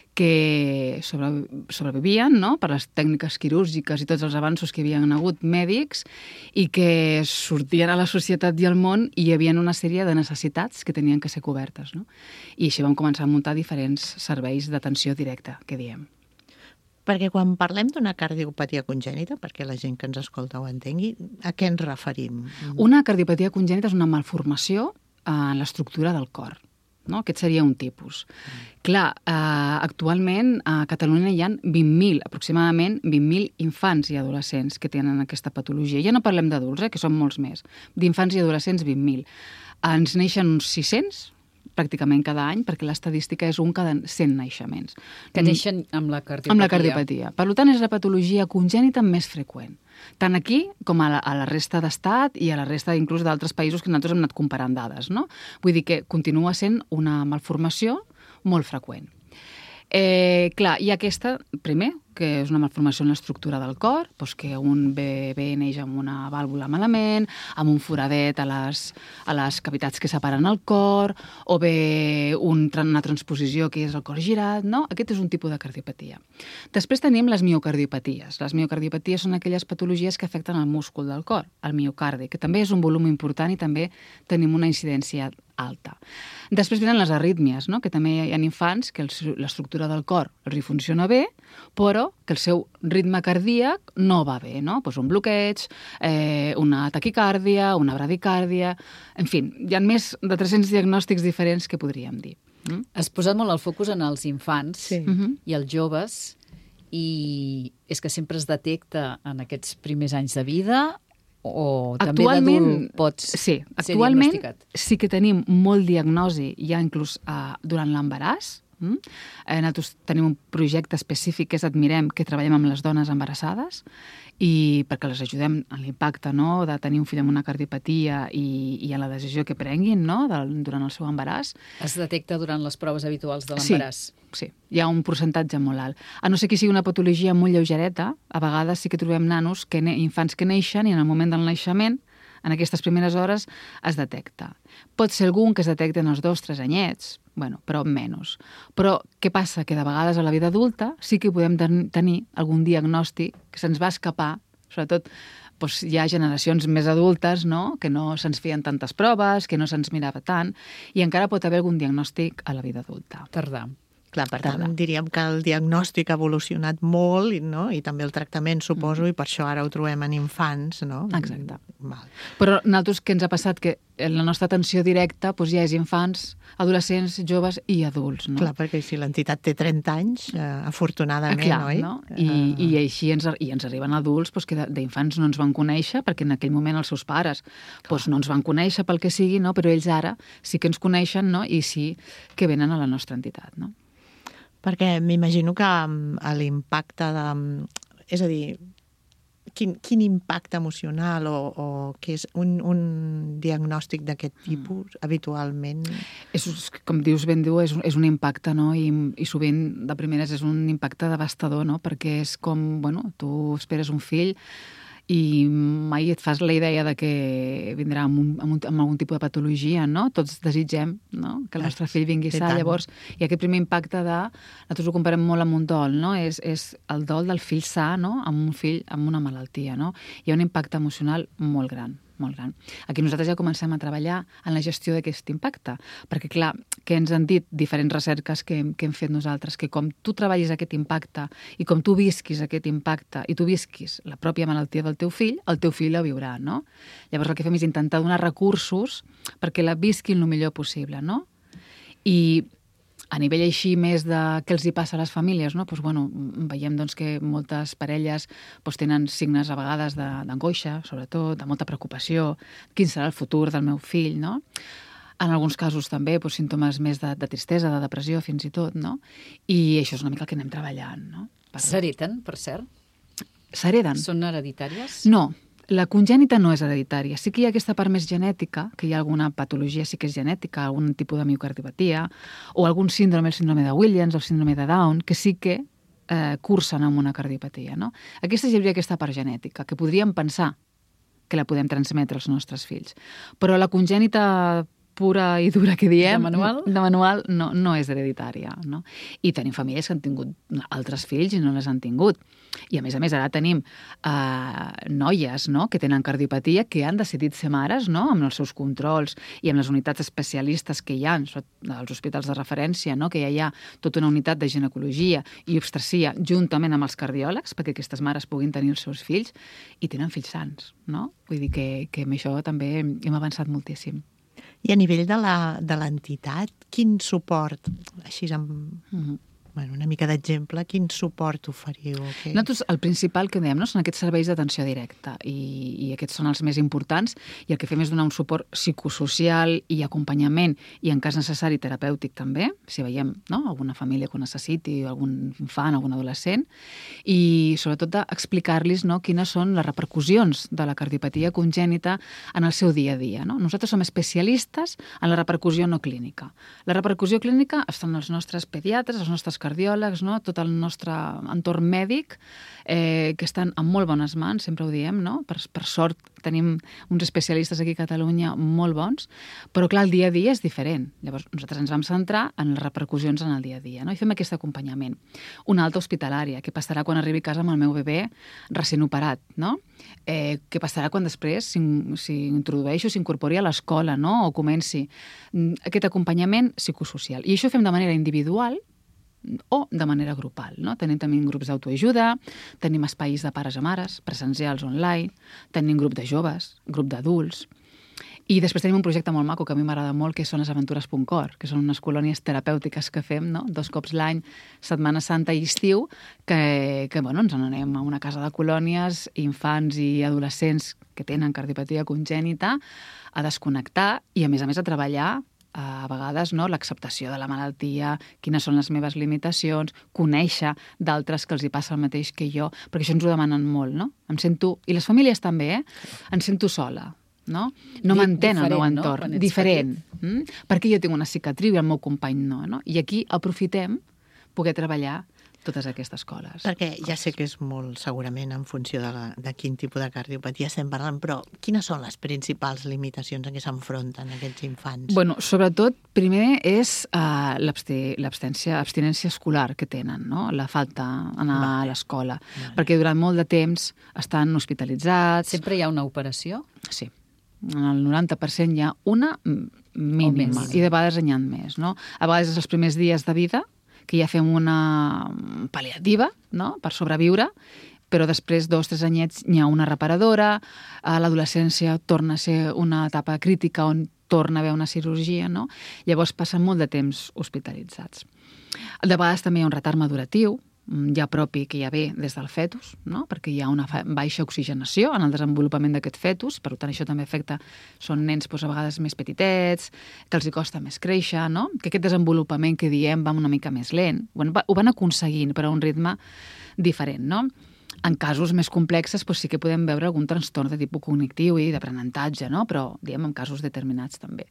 [SPEAKER 10] que sobre, sobrevivien, no?, per les tècniques quirúrgiques i tots els avanços que hi havia hagut mèdics i que sortien a la societat i al món i hi havia una sèrie de necessitats que tenien que ser cobertes, no? I així vam començar a muntar diferents serveis d'atenció directa, que diem.
[SPEAKER 9] Perquè quan parlem d'una cardiopatia congènita, perquè la gent que ens escolta ho entengui, a què ens referim?
[SPEAKER 10] Una cardiopatia congènita és una malformació en l'estructura del cor. No? Aquest seria un tipus. Mm. Clar, eh, actualment a Catalunya hi ha vint mil, aproximadament vint mil infants i adolescents que tenen aquesta patologia. Ja no parlem d'adults, eh, que són molts més. D'infants i adolescents, vint mil. Ens neixen uns sis-cents, pràcticament cada any, perquè l'estadística és un cada cent naixements.
[SPEAKER 3] Que neixen amb la cardiopatia.
[SPEAKER 10] Amb la cardiopatia. Per tant, és la patologia congènita més freqüent. Tant aquí com a la, a la resta d'estat i a la resta inclús d'altres països que nosaltres hem anat comparant dades, no? Vull dir que continua sent una malformació molt freqüent. Eh, clar, hi ha aquesta, primer, que és una malformació en l'estructura del cor, doncs que un bebè neix amb una vàlvula malament, amb un foradet a les, a les cavitats que separen el cor, o bé un, una transposició que és el cor girat, no? Aquest és un tipus de cardiopatia. Després tenim les miocardiopaties. Les miocardiopaties són aquelles patologies que afecten el múscul del cor, el miocardi, que també és un volum important i també tenim una incidència alta. Després venen les arrítmies, no? Que també hi ha infants que l'estructura del cor els hi funciona bé, però que el seu ritme cardíac no va bé, no? Pues un bloqueig, eh, una taquicàrdia, una bradicàrdia... En fi, hi ha més de tres-cents diagnòstics diferents que podríem dir.
[SPEAKER 3] Mm? Has posat molt el focus en els infants
[SPEAKER 9] sí.
[SPEAKER 3] i els joves, i és que sempre es detecta en aquests primers anys de vida o també d'adult pots
[SPEAKER 10] sí,
[SPEAKER 3] ser
[SPEAKER 10] actualment
[SPEAKER 3] diagnosticat?
[SPEAKER 10] Sí que tenim molt diagnosi, ja inclús eh, durant l'embaràs. Mm? Eh, nosaltres tenim un projecte específic que és Admirem, que treballem amb les dones embarassades i perquè les ajudem en l'impacte, no?, de tenir un fill amb una cardiopatia i, i en la decisió que prenguin, no?, de, durant el seu embaràs.
[SPEAKER 3] Es detecta durant les proves habituals de l'embaràs?
[SPEAKER 10] Sí, sí, hi ha un percentatge molt alt. A no ser que sigui una patologia molt lleugereta, a vegades sí que trobem nanos, que infants que neixen i en el moment del naixement, en aquestes primeres hores, es detecta. Pot ser algun que es detecta en els dos, tres anyets, bueno, però menys. Però què passa? Que de vegades a la vida adulta sí que podem ten- tenir algun diagnòstic que se'ns va escapar, sobretot doncs hi ha generacions més adultes, no?, que no se'ns feien tantes proves, que no se'ns mirava tant, i encara pot haver algun diagnòstic a la vida adulta.
[SPEAKER 3] Tardar.
[SPEAKER 9] Clar, per tant, diríem que el diagnòstic ha evolucionat molt, no? I també el tractament, suposo, mm. i per això ara ho trobem en infants, no?
[SPEAKER 10] Exacte.
[SPEAKER 9] Val.
[SPEAKER 10] Però nosaltres què ens ha passat? Que la nostra atenció directa doncs, ja és infants, adolescents, joves i adults. No?
[SPEAKER 9] Clar, perquè si l'entitat té trenta anys, eh, afortunadament,
[SPEAKER 10] ah, clar,
[SPEAKER 9] oi?
[SPEAKER 10] No? I, uh... I així ens, i ens arriben adults doncs, que d'infants no ens van conèixer, perquè en aquell moment els seus pares doncs, no ens van conèixer pel que sigui, no? Però ells ara sí que ens coneixen, no? I sí que venen a la nostra entitat, no?
[SPEAKER 9] Perquè m'imagino que l'impacte de... És a dir, quin, quin impacte emocional o, o què és un, un diagnòstic d'aquest tipus mm. habitualment?
[SPEAKER 10] És, com dius ben diu, és un, és un impacte, no? I, i sovint, de primeres, és un impacte devastador, no? Perquè és com, bueno, tu esperes un fill i mai et fas la idea de que vindrà amb, un, amb, un, amb algun tipus de patologia, no? Tots desitgem, no?, que el nostre fill vingui sa, llavors, i aquest primer impacte de... Nosaltres ho comparem molt amb un dol, no? És, és el dol del fill sa, no?, amb un fill amb una malaltia, no? Hi ha un impacte emocional molt gran, molt gran. Aquí nosaltres ja comencem a treballar en la gestió d'aquest impacte, perquè, clar, que ens han dit diferents recerques que, que hem fet nosaltres, que com tu treballis aquest impacte i com tu visquis aquest impacte i tu visquis la pròpia malaltia del teu fill, el teu fill la viurà, no? Llavors el que fem és intentar donar recursos perquè la visquin el millor possible, no? I a nivell així més de què els hi passa a les famílies, no? Pues, bueno, veiem doncs, que moltes parelles pues, tenen signes a vegades d'angoixa, sobretot, de molta preocupació, quin serà el futur del meu fill, no? En alguns casos també pues, símptomes més de, de tristesa, de depressió, fins i tot, no? I això és una mica el que anem treballant, no?
[SPEAKER 3] Per... S'hereten, per cert?
[SPEAKER 10] S'hereten.
[SPEAKER 3] Són hereditàries?
[SPEAKER 10] No. La congènita no és hereditària. Sí que hi ha aquesta part més genètica, que hi ha alguna patologia sí que és genètica, algun tipus de miocardiopatia, o algun síndrome, el síndrome de Williams, el síndrome de Down, que sí que eh, cursen amb una cardiopatia, no? Aquesta hi hauria aquesta part genètica, que podríem pensar que la podem transmetre als nostres fills. Però la congènita pura i dura que diem,
[SPEAKER 3] de manual,
[SPEAKER 10] de manual no, no és hereditària, no? I tenim famílies que han tingut altres fills i no les han tingut. I a més a més ara tenim eh, noies, no?, que tenen cardiopatia, que han decidit ser mares, no?, amb els seus controls i amb les unitats especialistes que hi ha, als hospitals de referència, no?, que ja hi ha tota una unitat de ginecologia i obstetria juntament amb els cardiòlegs perquè aquestes mares puguin tenir els seus fills i tenen fills sants, no? Vull dir que, que amb això també hem avançat moltíssim.
[SPEAKER 9] I a nivell de l'entitat, quin suport, així amb mm-hmm. bueno, una mica d'exemple, quin suport oferiu? Okay.
[SPEAKER 10] Nosaltres, el principal que dèiem, no?, són aquests serveis d'atenció directa i, i aquests són els més importants i el que fem és donar un suport psicosocial i acompanyament i en cas necessari terapèutic també, si veiem, no?, alguna família que ho necessiti, algun infant, algun adolescent, i sobretot d'explicar-los, no?, quines són les repercussions de la cardiopatia congènita en el seu dia a dia. No? Nosaltres som especialistes en la repercussió no clínica. La repercussió clínica estan els nostres pediatres, els nostres cardiòlegs, no? Tot el nostre entorn mèdic, eh, que estan en molt bones mans, sempre ho diem, no? Per, per sort tenim uns especialistes aquí a Catalunya molt bons, però clar, el dia a dia és diferent. Llavors, nosaltres ens vam centrar en les repercussions en el dia a dia, no? I fem aquest acompanyament. Una alta hospitalària, què passarà quan arribi a casa amb el meu bebè recent operat, no? Eh, què passarà quan després s'introdueixi o s'incorpori a l'escola, no? O comenci aquest acompanyament psicosocial. I això ho fem de manera individual o de manera grupal, no? Tenim també grups d'autoajuda, tenim espais de pares a mares, presencials online, tenim grup de joves, grup d'adults, i després tenim un projecte molt maco que a mi m'agrada molt, que són les aventures punt cor, que són unes colònies terapèutiques que fem, no?, dos cops l'any, Setmana Santa i estiu, que, que bueno, ens n'anem a una casa de colònies, infants i adolescents que tenen cardiopatia congènita, a desconnectar i, a més a més, a treballar a vegades, no, l'acceptació de la malaltia, quines són les meves limitacions, conèixer d'altres que els hi passa el mateix que jo, perquè això ens ho demanen molt, no? Em sento, i les famílies també, eh? Em sento sola, no? No m'entén el meu entorn, no? Diferent. Mm? Perquè jo tinc una cicatriu i el meu company no, no? I aquí aprofitem poder treballar totes aquestes coles.
[SPEAKER 9] Perquè ja sé que és molt segurament en funció de, la, de quin tipus de cardiopatia estem parlant, però quines són les principals limitacions en què s'enfronten aquests infants?
[SPEAKER 10] Bueno, sobretot, primer és uh, l'abstinència abstinència escolar que tenen, no? La falta d'anar vale. a l'escola, vale. perquè durant molt de temps estan hospitalitzats.
[SPEAKER 3] Sempre hi ha una operació?
[SPEAKER 10] Sí. En el noranta per cent hi ha una mínima, i de vegades n'hi ha més, no? A vegades és els primers dies de vida, que ja fem una pal·liativa, no?, per sobreviure, però després, dos, tres anyets, n'hi ha una reparadora, a l'adolescència torna a ser una etapa crítica on torna a haver una cirurgia, no? Llavors passen molt de temps hospitalitzats. De vegades també hi ha un retard maduratiu, ja propi que ja ve des del fetus, no? Perquè hi ha una baixa oxigenació en el desenvolupament d'aquest fetus, per tant això també afecta, són nens doncs, a vegades més petitets, que els hi costa més créixer, no? Que aquest desenvolupament que diem va una mica més lent, ho van aconseguint però a un ritme diferent, no? En casos més complexes doncs sí que podem veure algun trastorn de tipus cognitiu i d'aprenentatge, no? Però diem en casos determinats també.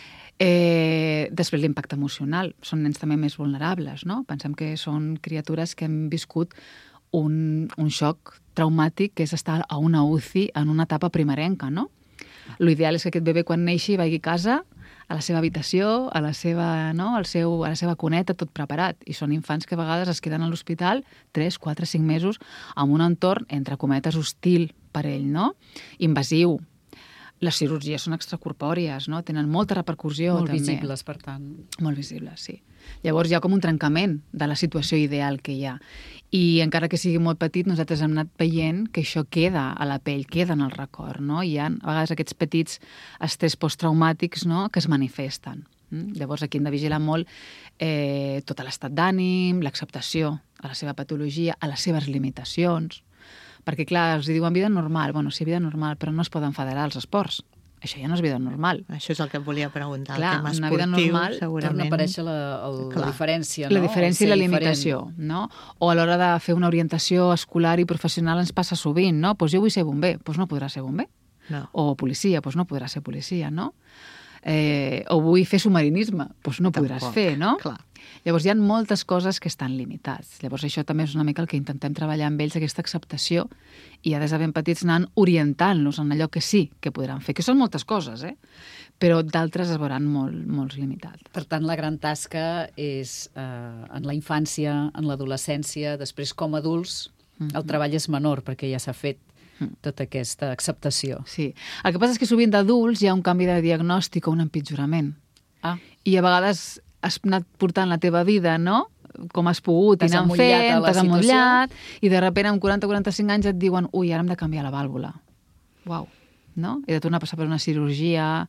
[SPEAKER 10] Eh, després l'impacte emocional, són nens també més vulnerables, no? Pensem que són criatures que han viscut un, un xoc traumàtic que és estar a una U C I en una etapa primerenca, no? L'ideal és que aquest bebè quan neixi vagi a casa, a la seva habitació, a la seva, no? Al seu, a la seva cuneta, tot preparat. I són infants que a vegades es queden a l'hospital tres, quatre, cinc mesos amb un entorn, entre cometes, hostil per ell, no? Invasiu. Les cirurgies són extracorpòries, no? Tenen molta repercussió.
[SPEAKER 3] Molt
[SPEAKER 10] també.
[SPEAKER 3] visibles, per tant.
[SPEAKER 10] Molt visibles, sí. Llavors hi ha com un trencament de la situació ideal que hi ha. I encara que sigui molt petit, nosaltres hem anat veient que això queda a la pell, queda en el record, no? Hi ha a vegades aquests petits estrès posttraumàtics, no?, que es manifesten. Mm? Llavors aquí hem de vigilar molt eh, tot l'estat d'ànim, l'acceptació a la seva patologia, a les seves limitacions. Perquè, clar, els diuen vida normal. Bueno, sí, vida normal, però no es poden federar els esports. Això ja no és vida normal.
[SPEAKER 9] Això és el que et volia preguntar.
[SPEAKER 10] Clar,
[SPEAKER 9] el tema
[SPEAKER 10] una
[SPEAKER 9] esportiu,
[SPEAKER 10] vida normal,
[SPEAKER 9] segurament...
[SPEAKER 3] Torna a aparèixer la, el, la diferència, no?
[SPEAKER 10] La diferència i la limitació,
[SPEAKER 3] diferent.
[SPEAKER 10] no? O a l'hora de fer una orientació escolar i professional ens passa sovint, no? Doncs jo vull ser bomber, doncs no podrà ser bomber.
[SPEAKER 9] No.
[SPEAKER 10] O policia, doncs no podrà ser policia, no? Eh, o vull fer submarinisme, doncs no podràs
[SPEAKER 9] Tampoc,
[SPEAKER 10] fer, no?
[SPEAKER 9] clar.
[SPEAKER 10] Llavors hi ha moltes coses que estan limitats. Llavors això també és una mica el que intentem treballar amb ells, aquesta acceptació, i ja des de ben petits anant orientant-los en allò que sí que podran fer, que són moltes coses, eh? Però d'altres es veuran molt, molt limitats.
[SPEAKER 3] Per tant, la gran tasca és eh, en la infància, en l'adolescència, després com a adults, mm-hmm. el treball és menor perquè ja s'ha fet tota aquesta acceptació.
[SPEAKER 10] Sí. El que passa és que sovint d'adults hi ha un canvi de diagnòstic o un empitjorament.
[SPEAKER 3] Ah.
[SPEAKER 10] I a vegades has anat portant la teva vida, no?, com has pogut, i anant
[SPEAKER 3] emmotllat a
[SPEAKER 10] fent,
[SPEAKER 3] la
[SPEAKER 10] t'has
[SPEAKER 3] situació.
[SPEAKER 10] emmotllat, i de sobte amb quaranta o quaranta-cinc anys et diuen ui, ara hem de canviar la vàlvula. Uau, no? He de tornar a passar per una cirurgia,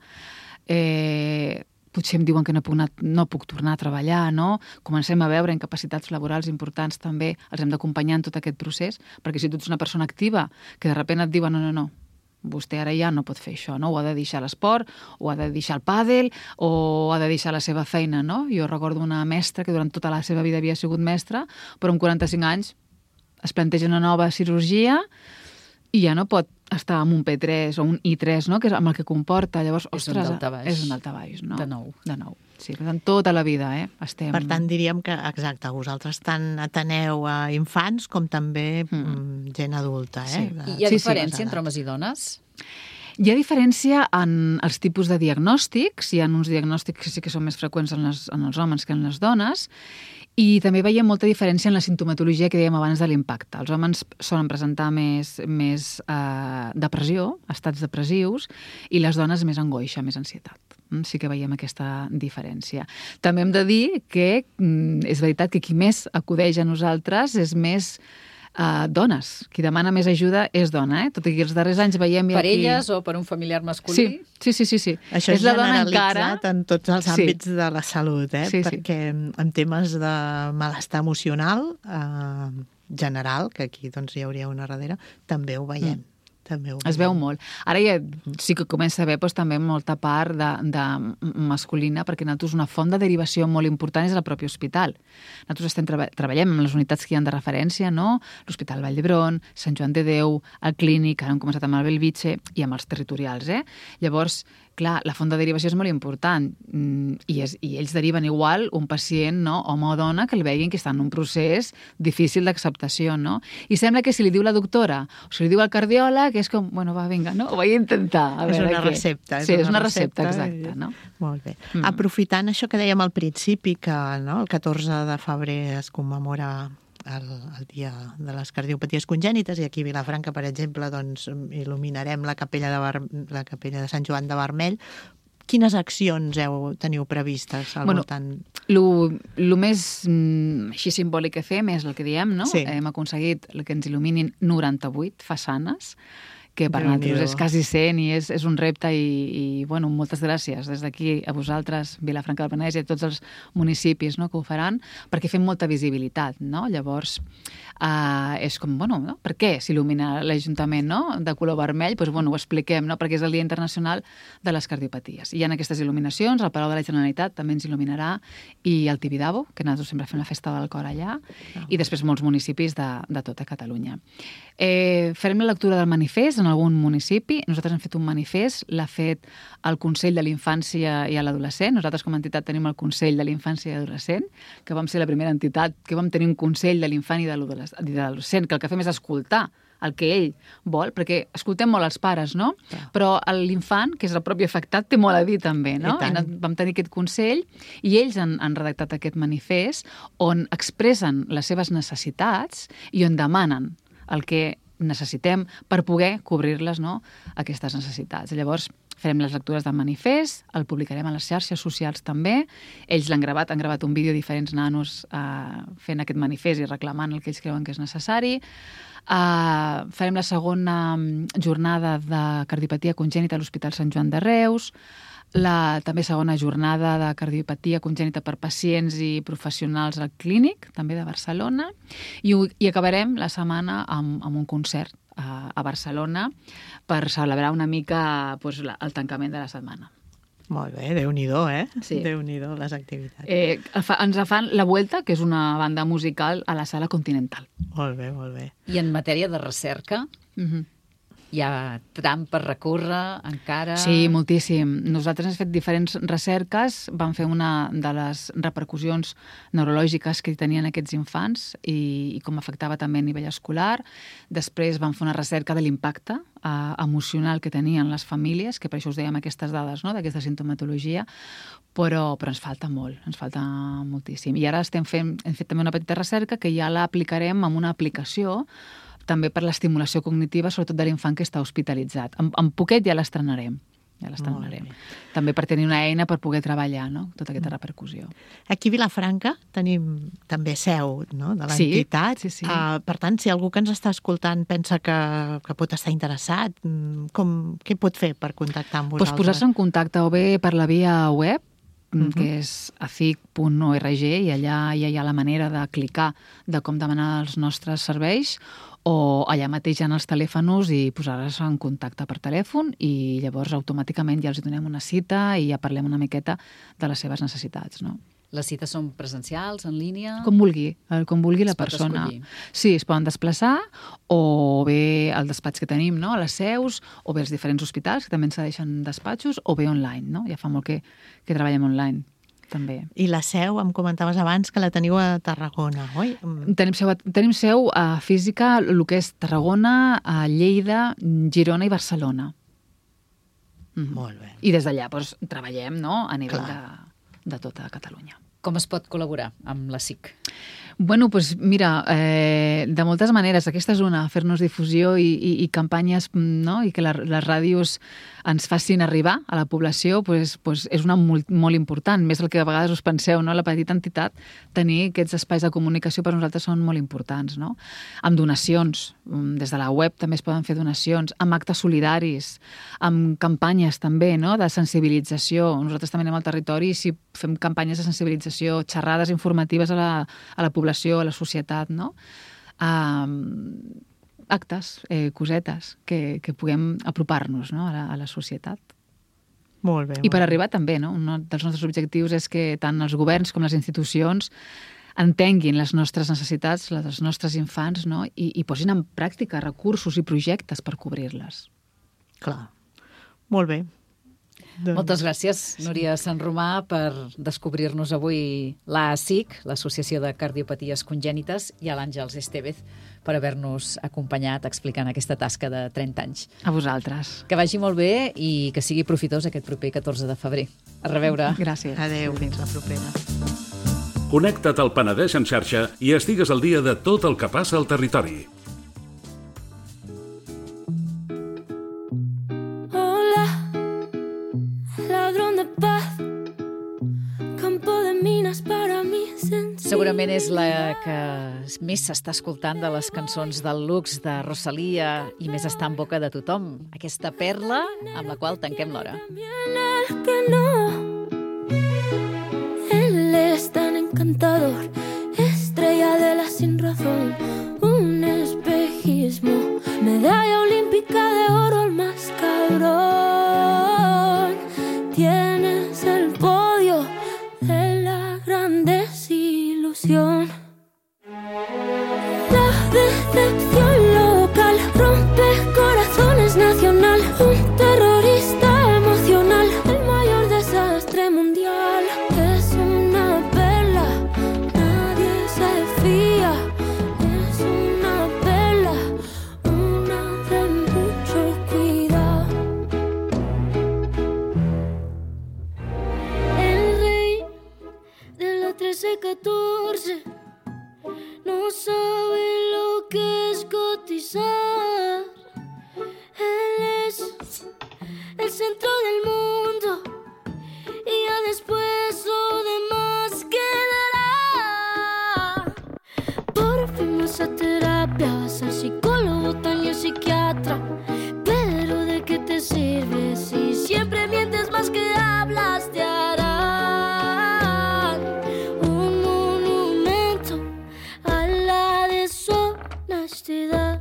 [SPEAKER 10] eh, potser em diuen que no puc, anar, no puc tornar a treballar, no? Comencem a veure incapacitats laborals importants també, els hem d'acompanyar en tot aquest procés, perquè si tu ets una persona activa, que de sobte et diuen no, no, no, vostè ara ja no pot fer això, no? O ha de deixar l'esport, o ha de deixar el pàdel, o ha de deixar la seva feina, no? Jo recordo una mestra que durant tota la seva vida havia sigut mestra, però amb quaranta-cinc anys es planteja una nova cirurgia i ja no pot estar amb un P tres o un I tres, no?, que és amb el que comporta. Llavors,
[SPEAKER 3] és
[SPEAKER 10] ostres,
[SPEAKER 3] un daltabaix.
[SPEAKER 10] és un daltabaix, no?
[SPEAKER 3] De nou.
[SPEAKER 10] De nou. Sí, per tant, tota la vida, eh? Estem...
[SPEAKER 9] Per tant, diríem que, exacte, vosaltres tant ateneu a infants com també mm. gent adulta, eh?
[SPEAKER 10] Sí.
[SPEAKER 9] De...
[SPEAKER 3] I hi ha
[SPEAKER 10] Sí, sí,
[SPEAKER 3] diferència
[SPEAKER 9] les
[SPEAKER 3] entre
[SPEAKER 9] edats.
[SPEAKER 3] homes i dones?
[SPEAKER 10] Hi ha diferència en els tipus de diagnòstics. Hi ha uns diagnòstics que sí que són més freqüents en, les, en els homes que en les dones. I també veiem molta diferència en la simptomatologia que dèiem abans de l'impacte. Els homes solen presentar més, més eh, depressió, estats depressius, i les dones més angoixa, més ansietat. Sí que veiem aquesta diferència. També hem de dir que mm, és veritat que qui més acudeix a nosaltres és més Uh, dones. Qui demana més ajuda és dona, eh? Tot i que els darrers anys veiem...
[SPEAKER 3] Per
[SPEAKER 10] aquí...
[SPEAKER 3] elles o per un familiar masculí?
[SPEAKER 10] Sí, sí, sí. sí, sí.
[SPEAKER 9] Això és, és generalitzat encara... en tots els
[SPEAKER 10] sí.
[SPEAKER 9] àmbits de la salut, eh?
[SPEAKER 10] Sí,
[SPEAKER 9] Perquè sí. en temes de malestar emocional eh, general, que aquí doncs, hi hauria una darrere, també ho veiem. Mm. També ho
[SPEAKER 10] es veu molt. Ara ja sí que comença a haver doncs, també molta part de, de masculina, perquè nosaltres una font de derivació molt important és el propi hospital. Nosaltres estem treba treballem amb les unitats que hi ha de referència, no? L'Hospital Vall d'Hebron, Sant Joan de Déu, el Clínic, ara hem començat amb el Bellvitge i amb els territorials. Eh? Llavors, clar, la font de derivació és molt important i, és, i ells deriven igual un pacient, no, home o dona, que el veguin que està en un procés difícil d'acceptació, no? I sembla que si li diu la doctora o si li diu el cardiòleg, és com, bueno, va, vinga, no? Ho vaig intentar. A
[SPEAKER 9] és
[SPEAKER 10] veure
[SPEAKER 9] una
[SPEAKER 10] què.
[SPEAKER 9] recepta.
[SPEAKER 10] Sí, és una recepta, exacta, no?
[SPEAKER 9] Molt bé.
[SPEAKER 10] Mm.
[SPEAKER 9] Aprofitant això que dèiem al principi, que no, el catorze de febrer es commemora el, el dia de les cardiopaties congènites, i aquí a Vilafranca, per exemple, doncs, il·luminarem la capella de, Bar... la capella de Sant Joan de Vermell. Quines accions heu, teniu previstes al
[SPEAKER 10] bueno,
[SPEAKER 9] voltant?
[SPEAKER 10] Lo, lo més mm, així simbòlic que fem és el que diem, no?
[SPEAKER 9] Sí.
[SPEAKER 10] Hem aconseguit que ens il·luminin noranta-vuit façanes, que per nosaltres és quasi cent i és, és un repte i, i bueno, moltes gràcies des d'aquí a vosaltres, Vilafranca del Penedès i a tots els municipis, no, que ho faran, perquè fem molta visibilitat, no? Llavors, eh, és com, bueno, no? Per què s'il·lumina l'Ajuntament, no?, de color vermell? Doncs, bueno, ho expliquem, no?, perquè és el Dia Internacional de les Cardiopaties. Hi ha aquestes il·luminacions, el Palau de la Generalitat també ens il·luminarà, i el Tibidabo, que nosaltres sempre fem la festa del cor allà, oh. i després molts municipis de, de tota Catalunya. Eh, farem la lectura del manifest en algun municipi. Nosaltres hem fet un manifest, l'ha fet el Consell de l'Infància i l'Adolescent. Nosaltres com a entitat tenim el Consell de l'Infància i l'Adolescent, que vam ser la primera entitat que vam tenir un Consell de l'Infant i de l'Adolescent, que el que fem és escoltar el que ell vol, perquè escoltem molt els pares, no? Ja. Però l'infant, que és el propi afectat, té molt a dir també, no? I vam tenir aquest consell i ells han, han redactat aquest manifest on expressen les seves necessitats i on demanen el que necessitem per poder cobrir-les, no?, aquestes necessitats. Llavors, farem les lectures del manifest, el publicarem a les xarxes socials també. Ells l'han gravat, han gravat un vídeo, diferents nanos eh, fent aquest manifest i reclamant el que ells creuen que és necessari. Uh, farem la segona jornada de cardiopatia congènita a l'Hospital Sant Joan de Reus, la també segona jornada de cardiopatia congènita per pacients i professionals al Clínic, també de Barcelona, i, i acabarem la setmana amb, amb un concert a, a Barcelona per celebrar una mica pues, la, el tancament de la setmana.
[SPEAKER 9] Molt bé, Déu-n'hi-do, eh?
[SPEAKER 10] Sí.
[SPEAKER 9] Déu-n'hi-do, les activitats.
[SPEAKER 10] Eh, fa, ens fan La Vuelta, que és una banda musical a la Sala Continental.
[SPEAKER 9] Molt bé, molt bé.
[SPEAKER 3] I en matèria de recerca,
[SPEAKER 10] uh-huh.
[SPEAKER 3] hi ha tram per recórrer encara?
[SPEAKER 10] Sí, moltíssim. Nosaltres hem fet diferents recerques, vam fer una de les repercussions neurològiques que tenien aquests infants i, i com afectava també a nivell escolar. Després vam fer una recerca de l'impacte eh, emocional que tenien les famílies, que per això us dèiem aquestes dades, no?, d'aquesta sintomatologia, però, però ens falta molt, ens falta moltíssim. I ara estem fent, hem fet també una petita recerca que ja l'aplicarem amb una aplicació també per l'estimulació cognitiva, sobretot de l'infant que està hospitalitzat. En, en poquet ja l'estrenarem. Ja l'estrenarem. També per tenir una eina per poder treballar, no?, tota aquesta repercussió.
[SPEAKER 9] Aquí a Vilafranca tenim també seu, no?, de l'entitat.
[SPEAKER 10] Sí, sí, sí.
[SPEAKER 9] Uh, per tant, si algú que ens està escoltant pensa que, que pot estar interessat, com, què pot fer per contactar amb vosaltres?
[SPEAKER 10] Pues posar-se en contacte o bé per la via web, Uh-huh. que és a c i c punt org, i allà ja hi ha la manera de clicar de com demanar els nostres serveis, o allà mateix en els telèfons i posar-se en contacte per telèfon i llavors automàticament ja els donem una cita i ja parlem una miqueta de les seves necessitats, no?
[SPEAKER 3] Les cites són presencials, en línia?
[SPEAKER 10] Com vulgui, com vulgui la
[SPEAKER 3] es pot
[SPEAKER 10] persona.
[SPEAKER 3] escollir.
[SPEAKER 10] Sí, es poden desplaçar, o bé al despatx que tenim, no?, a les seus, o bé als diferents hospitals, que també ens cedeixen despatxos, o bé online, no? Ja fa molt que, que treballem online, també.
[SPEAKER 9] I la seu, em comentaves abans que la teniu a Tarragona, oi?
[SPEAKER 10] Tenim seu, tenim seu a física, el que és Tarragona, a Lleida, Girona i Barcelona.
[SPEAKER 9] Mm-hmm. Molt bé.
[SPEAKER 10] I des d'allà doncs, treballem, no?, a nivell de, de tota Catalunya.
[SPEAKER 3] Com es pot col·laborar amb la C I C?
[SPEAKER 10] Bueno, doncs mira, eh, de moltes maneres. Aquesta és una, fer-nos difusió i, i, i campanyes, no?, i que la, les ràdios ens facin arribar a la població, doncs, doncs és una molt, molt important. Més del que a vegades us penseu, no?, la petita entitat, tenir aquests espais de comunicació per nosaltres són molt importants, no? Amb donacions, des de la web també es poden fer donacions, amb actes solidaris, amb campanyes també, no?, de sensibilització. Nosaltres també anem al territori i si fem campanyes de sensibilització, xerrades informatives a la, a la població, a la societat, no? Um, actes, eh, cosetes, que, que puguem apropar-nos, no?, a la, a la societat.
[SPEAKER 9] Molt bé.
[SPEAKER 10] I per arribar també, no?, un dels nostres objectius és que tant els governs com les institucions entenguin les nostres necessitats, les dels nostres infants, no?, i, i posin en pràctica recursos i projectes per cobrir-les.
[SPEAKER 9] Clar. Molt bé. Doncs...
[SPEAKER 3] Moltes gràcies, Núria Sant Romà, per descobrir-nos avui l'A A C I C, l'Associació de Cardiopaties Congènites, i a l'Àngels Estevez per haver-nos acompanyat explicant aquesta tasca de trenta anys.
[SPEAKER 10] A vosaltres.
[SPEAKER 3] Que vagi molt bé i que sigui profitós aquest proper catorze de febrer. A reveure.
[SPEAKER 10] Gràcies.
[SPEAKER 9] Adéu, fins la propera.
[SPEAKER 1] Connecta't al Penedès en xarxa i estigues al dia de tot el que passa al territori.
[SPEAKER 3] Segurament és la que més s'està escoltant de les cançons del Lux, de Rosalía, i més està en boca de tothom. Aquesta perla amb la qual tanquem l'hora.
[SPEAKER 11] Él es tan encantador, estrella de la sin razón, un espejismo, medalla olímpica de oro, el más cabrón. Tienes el podio de la gran desilusión. La decepción local rompe corazones nacional, un terrorista emocional, el mayor desastre mundial. Es una perla, nadie se fía. Es una perla, una de mucho cuidado. El rey de la trece catorce no sabe lo que es cotizar. Él es el centro del mundo y ya después lo demás quedará. Por fin vas a terapia, vas al psicólogo, también psiquiatra. Pero ¿de qué te sirve si siempre mientes más que hablas? Te harán un monumento a la deshonestidad.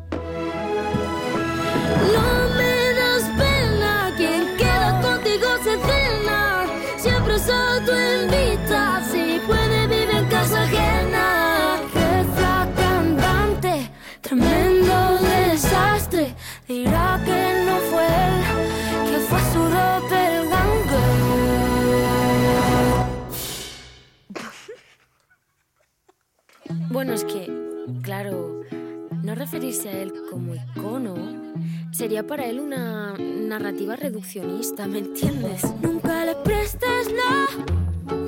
[SPEAKER 11] No me das pena, quien queda contigo se cena. Siempre se autoinvita, si puede vive en casa ajena. Jefa cantante, tremendo desastre. Dirá que no fue él, que fue su doppelganger. Bueno, es que, claro, no referirse a él como icono sería para él una narrativa reduccionista, ¿me entiendes? Nunca le prestes la